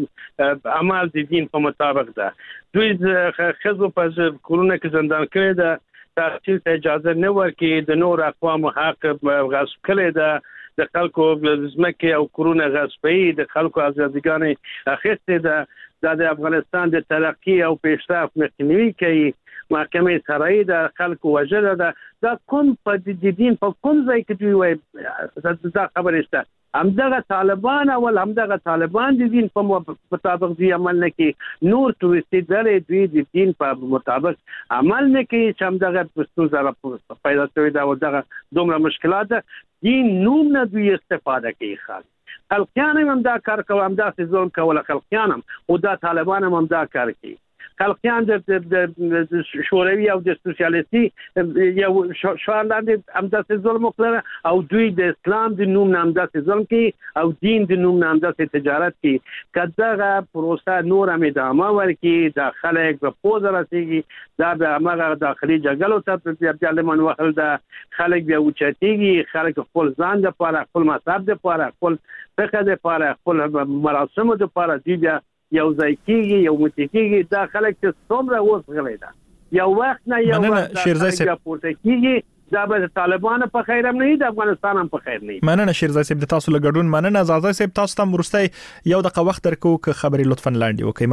عمل د دین په مطابق ده دوی خزو په کورونه کې زندان کړي ده تحصیل ته اجازه نه ورکړي د نور اقوام حق غصب کړي ده د خلکو زمکه او کورونه غصبي د خلکو ازادګان اخیسته ده د افغانستان د ترقی او پیشرفت مخنیوي کوي محکمه شرعي د خلکو وجره ده دا کوم په د دین په کوم ځای کې دوی وایي دا خبره شته همدغه طالبان او همدغه طالبان د دین په مطابق دی عمل نه کوي نور توریستي ډلې دوی د دین په مطابق عمل نه کوي چې همدغه ستونزه پیدا شوې ده او دغه دومره مشکلات ده دین نوم نه دوی استفاده کوي خالص خلقیان هم دا کار کوي هم دا ظلم کوي خلقیان هم او دا طالبان هم دا کار کوي خلقیان د شوروي او د سوسیالیستي یو شواندان هم دا ظلم وکړه او دوی د اسلام د نوم نه هم دا ظلم کوي او دین د نوم نه هم دا تجارت کوي کداغه پروسه نور هم ادامه ورکړي د خلک په پوزه رسیږي دا د هغه داخلي جګړو ته بیا لمن وهل دا خلک بیا اوچتيږي خلک خپل ځان د پاره خپل مذهب د پاره خپل فقه د پاره خپل مراسم د پاره دی بیا یو ځای کېږي یو متکیږي دا خلک چې څومره وسغلي دا یو وخت نه یو وخت دا پورته کېږي دا به طالبان په خیر هم نه د افغانستان هم په خیر نه. مننه شیرزای صاحب د تاسو لګډون مننه زازای صاحب تاسو ته ورسته یو دغه وخت درکو که خبري لطفا لاندې وکړئ.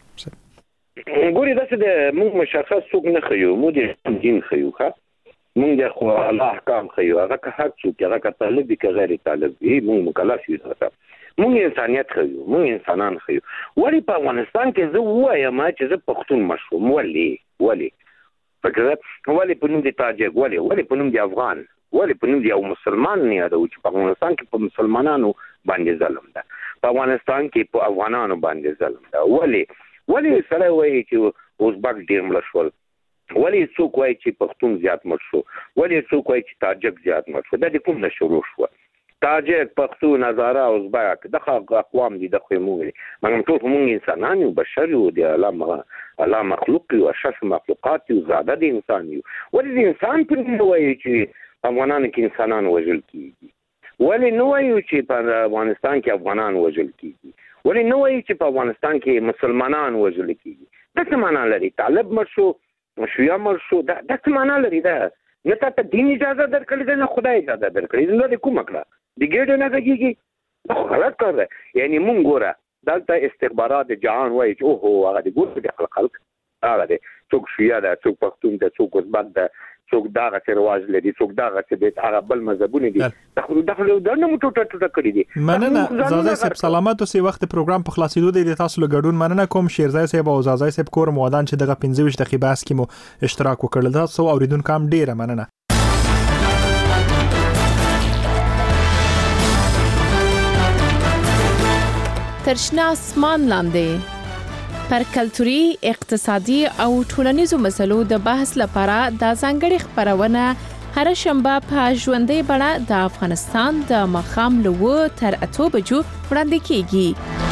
مننه. ګوري دا چې د موږ مشخص څوک نه خيو مو د دین خيو ښه موږ د خو الله احکام خيو هغه که حق څوک هغه که طالب دي که غیر طالب دي موږ مکلف یو تاسو مونږ انسانيت خو مونږ انسانان خو ولی په افغانستان کې زه وایم چې زه پښتون مشوم ولی ولی فکر ولی په نوم د تاجک ولی ولی په نوم د افغان ولی په نوم د یو مسلمان نه یادو چې په افغانستان کې په مسلمانانو باندې ظلم ده په افغانستان کې په افغانانو باندې ظلم ده ولی ولی سره وایي چې اوزبک ډیر مړ شول ولی څوک وایي چې پښتون زیات مړ شو ولی څوک وایي چې تاجک زیات مړ شو دا د کوم نه شروع شو تاجک پښتون هزاره او ازبک دغه اقوام دي د خو موږ موږ ټول موږ انسانان یو بشر یو د الله الله مخلوق یو اشرف مخلوقات یو زاده دي انسان یو ولې د انسان په نوم وایي چې افغانان کې انسانان وژل کیږي ولې نو وایي چې په افغانستان کې افغانان وژل کیږي ولې نو وایي چې په افغانستان کې مسلمانان وژل کیږي دا څه معنی لري طالب مرشو شیعه مرشو دا څه معنی لري دا نه ته دین اجازه درکړي ده نه خدای اجازه درکړي نه د کومه کړه د ګډ نه کېږي خو غلط کار ده یعنی مونږ ګوره دلته استخبارات جهان وایي چې اوه هغه د ګوت د خلک هغه دي څوک شیعه ده څوک پښتون ده څوک ازبک ده څوک داغه چې رواج لري څوک داغه چې د هغه بل مذهبونه دي دغه دغه د نو ټوټه ټوټه کړی دي مننه زازای صاحب سلامات اوسې وخت پروګرام په خلاصېدو دی تاسو له ګډون مننه کوم شیرزای صاحب او زازای صاحب کور مودان چې دغه پنځه ویشت دقیقې بحث کې مو اشتراک وکړل تاسو اوریدونکو هم ډیره مننه. ترشنا اسمان لاندې پر کلتوري، اقتصادي او ټولنیزو مسلو د بحث لپاره د ځانګړي خبرونه هر شنبه په ژوندۍ بڼه د افغانستان د ماښام له اوه تر اته بجو وړاندې کیږي.